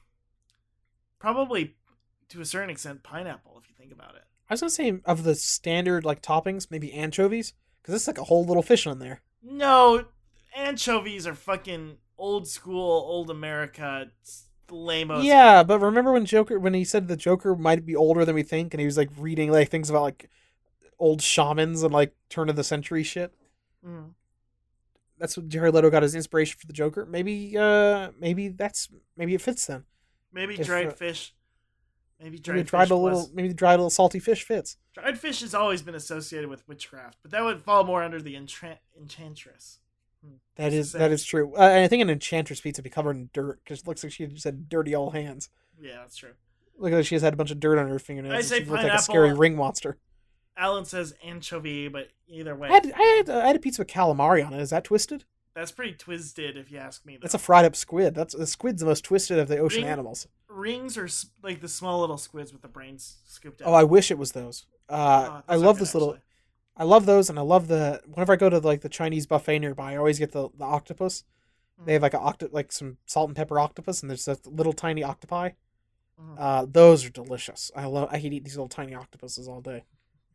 probably to a certain extent, pineapple. If you think about it. I was gonna say of the standard like toppings, maybe anchovies, because it's like a whole little fish on there. No, anchovies are fucking old school, old America, lame. Yeah, but remember when Joker, when he said the Joker might be older than we think, and he was like reading like things about like old shamans and like turn of the century shit. Mm. That's what Jared Leto got his inspiration for the Joker. Maybe, uh, maybe that's maybe it fits then. Maybe If, dried uh, fish. Maybe dried Maybe the dried fish. a little, was- maybe the dried little salty fish fits. Dried fish has always been associated with witchcraft, but that would fall more under the enchant- enchantress. Hmm. That So is sad. that is true. Uh, and I think an enchantress pizza would be covered in dirt because it looks like she just had dirty old hands. Yeah, that's true. Look like she has had a bunch of dirt on her fingernails. I and say she looked like a pineapple. scary ring monster. Alan says anchovy, but either way, I had I had, uh, I had a pizza with calamari on it. Is that twisted? that's pretty twisted if you ask me. Though. That's a fried up squid. That's the squid's the most twisted of the ocean Ring- animals. Rings are s- like the small little squids with the brains scooped out. Oh, I wish it was those. Uh, Oh, those I are love good, this little. actually. I love those, and I love the. Whenever I go to like the Chinese buffet nearby, I always get the, the octopus. They have like a octo, like some salt and pepper octopus, and there's a little tiny octopi. Mhm. Uh, those are delicious. I love. I could eat these little tiny octopuses all day.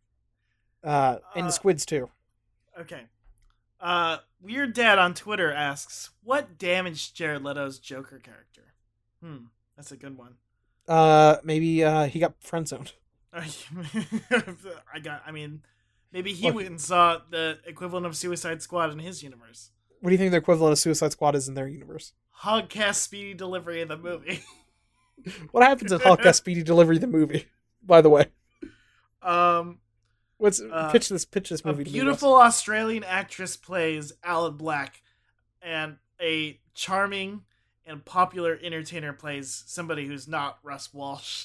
Uh, and Uh, the squids too. Okay. Uh, Weird Dad on Twitter asks, "What damaged Jared Leto's Joker character?" Hmm, that's a good one. Uh, maybe uh he got friend zoned. I got. I mean, maybe he Look. went and saw the equivalent of Suicide Squad in his universe. What do you think the equivalent of Suicide Squad is in their universe? Hogcast speedy delivery of the movie. What happens in Hawkeye Speedy Delivery the movie? By the way, Um, what's Uh, pitch this pitch this a movie? to me, beautiful Australian actress plays Alan Black, and a charming and popular entertainer plays somebody who's not Russ Walsh.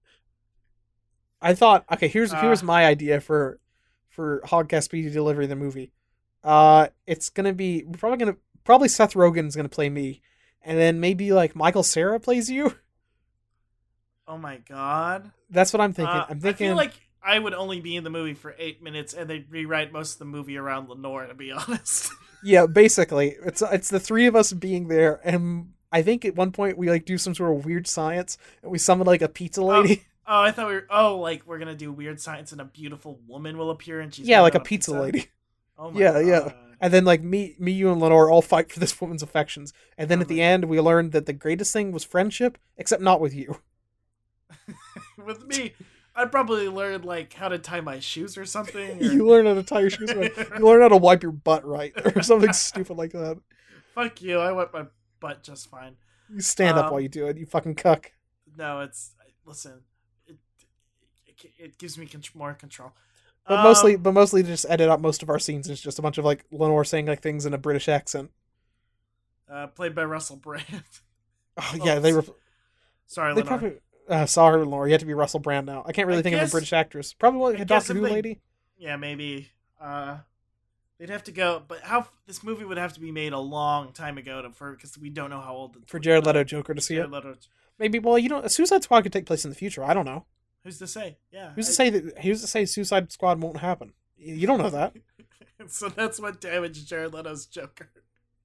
I thought, okay, here's Uh, here's my idea for for Hogcast Speedy Delivery the movie. Uh, it's gonna be we're probably gonna probably Seth Rogen's gonna play me, and then maybe like Michael Cera plays you. Oh my god! That's what I'm thinking. Uh, I'm I thinking feel like I would only be in the movie for eight minutes, and they'd rewrite most of the movie around Lenore. To be honest, yeah, basically it's it's the three of us being there, and I think at one point we like do some sort of weird science, and we summon like a pizza lady. oh, I thought we were. Oh, like we're gonna do weird science, and a beautiful woman will appear, and she's yeah, gonna like go a to pizza lady. Oh my Yeah, god. yeah. And then like me, me, you, and Lenore all fight for this woman's affections, and then Oh at the my- end we learned that the greatest thing was friendship, except not with you. With me, I'd probably learn like how to tie my shoes or something. Or... You learn how to tie your shoes right. You learn how to wipe your butt right, or something stupid like that. Fuck you! I wipe my butt just fine. You stand up Um, while you do it. You fucking cuck. No, it's listen. It it, it gives me con- more control. But Um, mostly, but mostly, to just edit out most of our scenes. It's just a bunch of like Lenore saying like things in a British accent. uh, played by Russell Brand. Oh yeah, they were. Sorry, They Lenore. probably. Uh, sorry, Lenore. You have to be Russell Brand now. I can't really I think of guess- a British actress. Probably like I a guess Doctor if Who they- lady. Yeah, maybe. Uh, they'd have to go, but how this movie would have to be made a long time ago to for because we don't know how old the For Jared Leto Joker to see Jared it. Leto. Maybe. Well, you know, a Suicide Squad could take place in the future. I don't know. Who's to say? Yeah. Who's to I- say that? Who's to say Suicide Squad won't happen? You don't know that. So that's what damaged Jared Leto's Joker.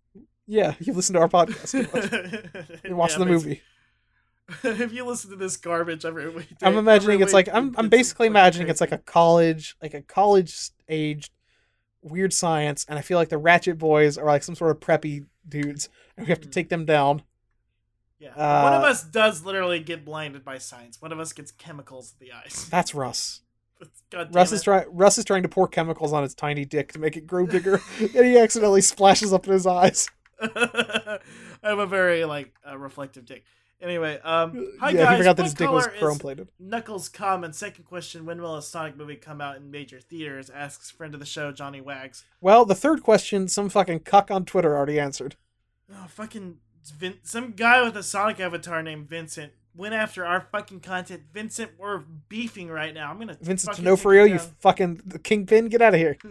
Yeah, you listen to our podcast too much. You watch Yeah, the movie. if you listen to this garbage every week, I'm imagining every it's like week, I'm I'm it's basically fucking imagining it's like crazy. a college like a college aged weird science, and I feel like the Ratchet Boys are like some sort of preppy dudes, and we have to Mm. take them down. Yeah, Uh, one of us does literally get blinded by science. One of us gets chemicals in the eyes. That's Russ. God damn Russ it. is trying. Russ is trying to pour chemicals on his tiny dick to make it grow bigger, and he accidentally splashes up in his eyes. I have a very like uh, reflective dick. Anyway, um, hi yeah, guys. he forgot that what his dick was color chrome is plated. Knuckles come? And second question: when will a Sonic movie come out in major theaters? Asks friend of the show Johnny Wags. Well, the third question, some fucking cuck on Twitter already answered. Oh, fucking Vin- some guy with a Sonic avatar named Vincent went after our fucking content. Vincent, we're beefing right now. I'm gonna Vincent fucking D'Onofrio, take you down. fucking the kingpin, get out of here.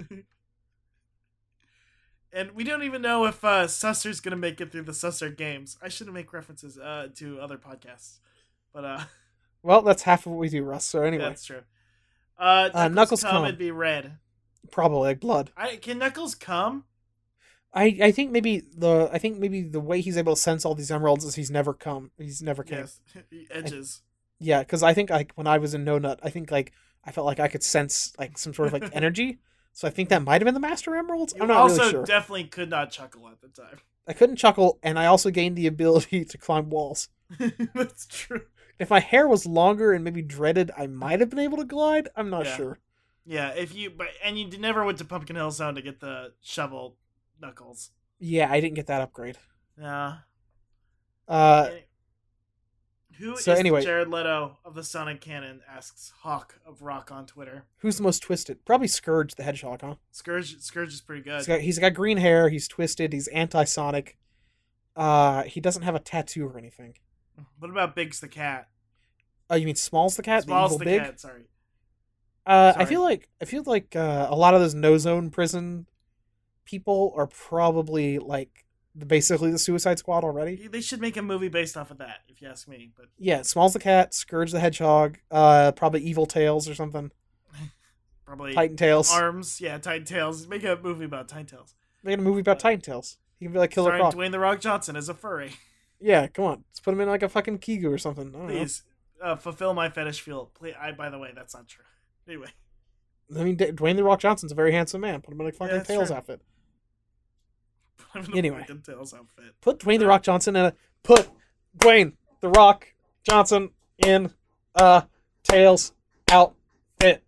And we don't even know if uh, Susser's gonna make it through the Susser games. I shouldn't make references uh, to other podcasts, but uh, Well, that's half of what we do, Russ. So anyway, that's true. Uh, Knuckles, Uh, Knuckles come, come. it'd be red. probably like blood. I can Knuckles come? I, I think maybe the I think maybe the way he's able to sense all these emeralds is he's never come. He's never came. Yes, edges. Yeah, because I think like when I was in No Nut, I think like I felt like I could sense like some sort of like energy. So I think that might have been the Master Emeralds. You I'm not also really sure. definitely could not chuckle at the time. I couldn't chuckle, and I also gained the ability to climb walls. That's true. If my hair was longer and maybe dreaded, I might have been able to glide. I'm not Yeah. sure. Yeah, if you but and you never went to Pumpkin Hill Zone to get the shovel Knuckles. Yeah, I didn't get that upgrade. Yeah. Uh, Who so is anyway. Jared Leto of the Sonic canon? Asks Hawk of Rock on Twitter. who's the most twisted? Probably Scourge the Hedgehog, huh? Scourge, Scourge is pretty good. He's got, he's got green hair. He's twisted. He's anti-Sonic. Uh, he doesn't have a tattoo or anything. What about Biggs the cat? Oh, you mean Smalls the cat? Smalls the the, evil big? cat. Sorry. Uh, I Sorry. feel like I feel like uh, a lot of those no zone prison people are probably like the, basically the Suicide Squad already. They should make a movie based off of that, if you ask me. But Yeah, Smalls the cat, Scourge the Hedgehog, uh, probably Evil Tails or something. probably Titan Tails. Arms. Yeah, Titan Tails. Make a movie about Titan Tails. Making a movie about Titan Tails. He can be like Killer Starring Croc. Dwayne the Rock Johnson as a furry. Yeah, come on, let's put him in like a fucking Kigu or something. I don't Please uh, fulfill my fetish feel. Please, I. By the way, that's not true. Anyway, know. I mean, D- Dwayne the Rock Johnson's a very handsome man. Put him in like fucking that's Tails true. outfit. I'm gonna Anyway. fucking Tails outfit. Put Dwayne the Rock Johnson in a put Dwayne the Rock Johnson in a Tails outfit.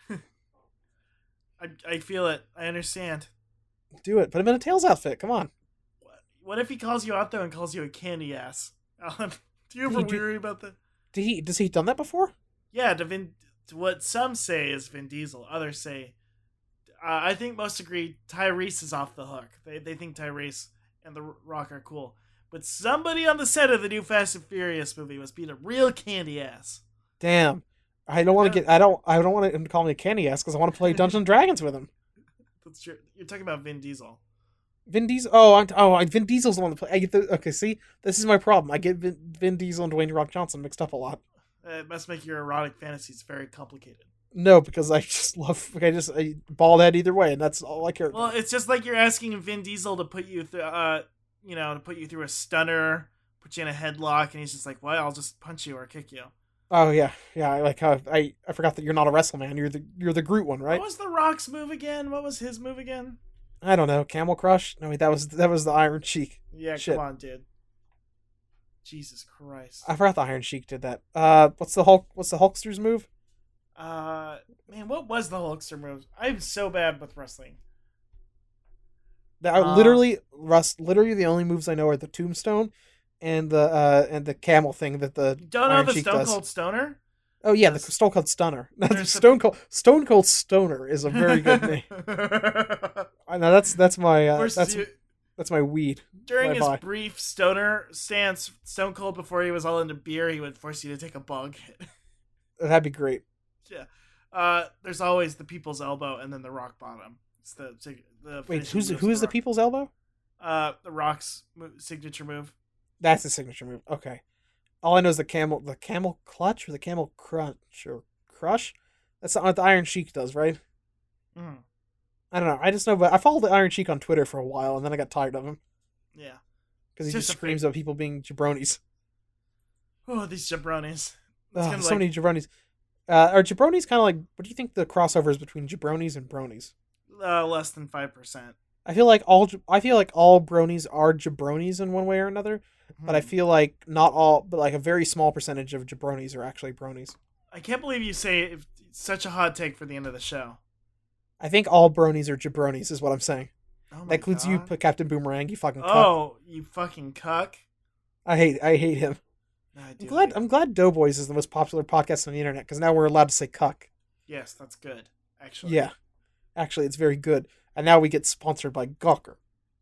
I, I feel it. I understand. Do it. Put him in a Tails outfit. Come on. What, what if he calls you out there and calls you a candy ass? Alan, do you ever He do- worry about that? Did he? Does he done that before? Yeah, to Vin, to what some say is Vin Diesel. Others say, uh, I think most agree Tyrese is off the hook. They they think Tyrese and The Rock are cool. But somebody on the set of the new Fast and Furious movie was being a real candy ass. Damn. I don't want to Yeah. get. I don't. I don't want him to call me a candy ass because I want to play Dungeons and Dragons with him. That's true. You're talking about Vin Diesel. Vin Diesel. Oh, I'm, oh, I- Vin Diesel's the one to play. I get the. Okay, see, this is my problem. I get Vin, Vin Diesel and Dwayne The Rock Johnson mixed up a lot. Uh, it must make your erotic fantasies very complicated. No, because I just love. I just I, bald head either way, and that's all I care Well, about. it's just like you're asking Vin Diesel to put you through, uh, you know, to put you through a stunner, put you in a headlock, and he's just like, "Well, I'll just punch you or kick you." Oh yeah, yeah. I like how I I forgot that you're not a wrestle man. You're the you're the Groot one, right? What was The Rock's move again? What was his move again? I don't know. Camel Crush. No, wait, that was that was the Iron Sheik. Yeah, Shit. come on, dude. Jesus Christ. I forgot the Iron Sheik did that. Uh, what's the Hulk? What's the Hulkster's move? Uh, man, what was the Hulkster move? I'm so bad with wrestling. That Uh, literally, Russ. Literally, the only moves I know are the Tombstone, and the uh and the camel thing that the You don't know Iron the Sheik Stone does. Cold Stoner? Oh yeah, the Yes. Stone Cold Stunner. Not the There's a- Stone Cold Stone Cold Stoner is a very good name. I know that's that's my uh, Versus that's you- that's my weed. during his Bye-bye. brief stoner stance, Stone Cold, before he was all into beer, he would force you to take a bug hit. That'd be great. Yeah. Uh, there's always the People's Elbow and then the Rock Bottom. It's the the Wait, finishing who's moves who of is the Rock. People's Elbow? Uh, the Rock's mo- signature move. That's the signature move. Okay. All I know is the camel, the camel clutch or the camel crunch or crush. That's not what the Iron Sheik does, right? Mm. I don't know. I just know, but I followed the Iron Sheik on Twitter for a while, and then I got tired of him. Yeah. because he Just just a screams fake- about people being jabronis. Oh, these jabronis. It's Ugh, kind of so like, many jabronis. Uh, are jabronis kind of like? What do you think the crossover is between jabronis and bronies? uh, less than five percent. I feel like all I feel like all bronies are jabronis in one way or another, but I Hmm. feel like not all, but like a very small percentage of jabronis are actually bronies. I can't believe you say it, if, such a hot take for the end of the show. I think all bronies are jabronis, is what I'm saying. Oh my That includes you, God. P- Captain Boomerang. You fucking cuck. Oh, you fucking cuck. I hate, I hate him. No, I I'm do glad, hate- I'm glad Doughboys is the most popular podcast on the internet because now we're allowed to say cuck. Yes, that's good. Actually. Yeah, actually, it's very good. And now we get sponsored by Gawker.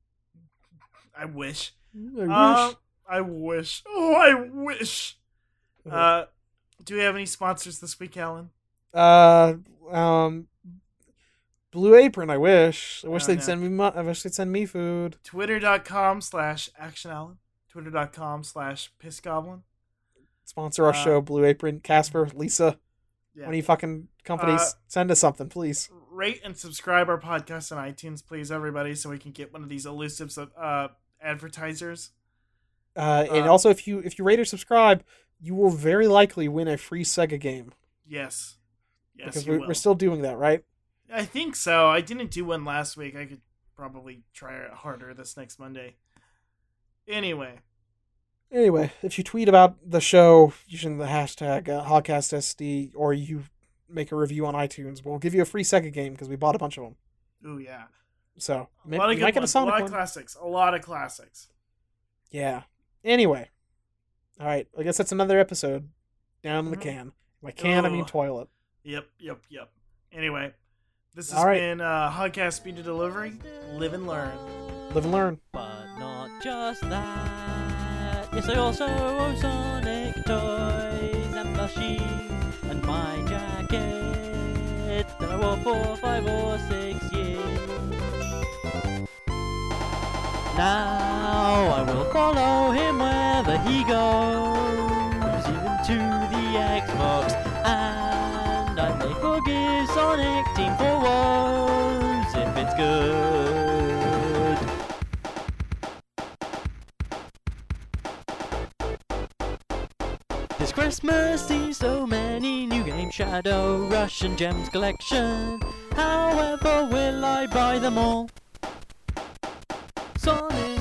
I wish. I Um, wish. I wish. Oh, I wish. Uh, do we have any sponsors this week, Alan? Uh, um, Blue Apron. I wish. I wish Oh, they'd no. send me. Mo- I wish they'd send me food. Twitter.com slash Action Alan. Twitter.com slash Piss Goblin. Sponsor our Uh, show, Blue Apron. Casper, Lisa, Yeah. any fucking companies, Uh, send us something, please. Rate and subscribe our podcast on iTunes, please, everybody, so we can get one of these elusive uh, advertisers. Uh, and uh, also, if you if you rate or subscribe, you will very likely win a free Sega game Yes. Yes, because you we're, will. we're still doing that, right? I think so. I didn't do one last week. I could probably try harder this next Monday. Anyway. Anyway, if you tweet about the show using the hashtag uh, HodcastSD or you make a review on iTunes, we'll give you a free Sega game because we bought a bunch of them. Ooh, yeah. So A maybe lot of we might good get a ones. A Sonic lot of one. classics. A lot of classics. Yeah. Anyway, all right. I guess that's another episode down in the Mhm. can. By can, I mean Ugh. toilet. Yep, yep, yep. Anyway, this has All right. been uh, Hogcast Speed to Delivery. Live and learn. Live and learn. But not just that. Yes, I also own Sonic toys and machines and my jacket that I wore for five or six years. Now I will follow him wherever he goes, even to the Xbox, and I may forgive Sonic Team for woes if it's good. This Christmas sees so many new games, Shadow Rush and Gems Collection. However, will I buy them all? Sonic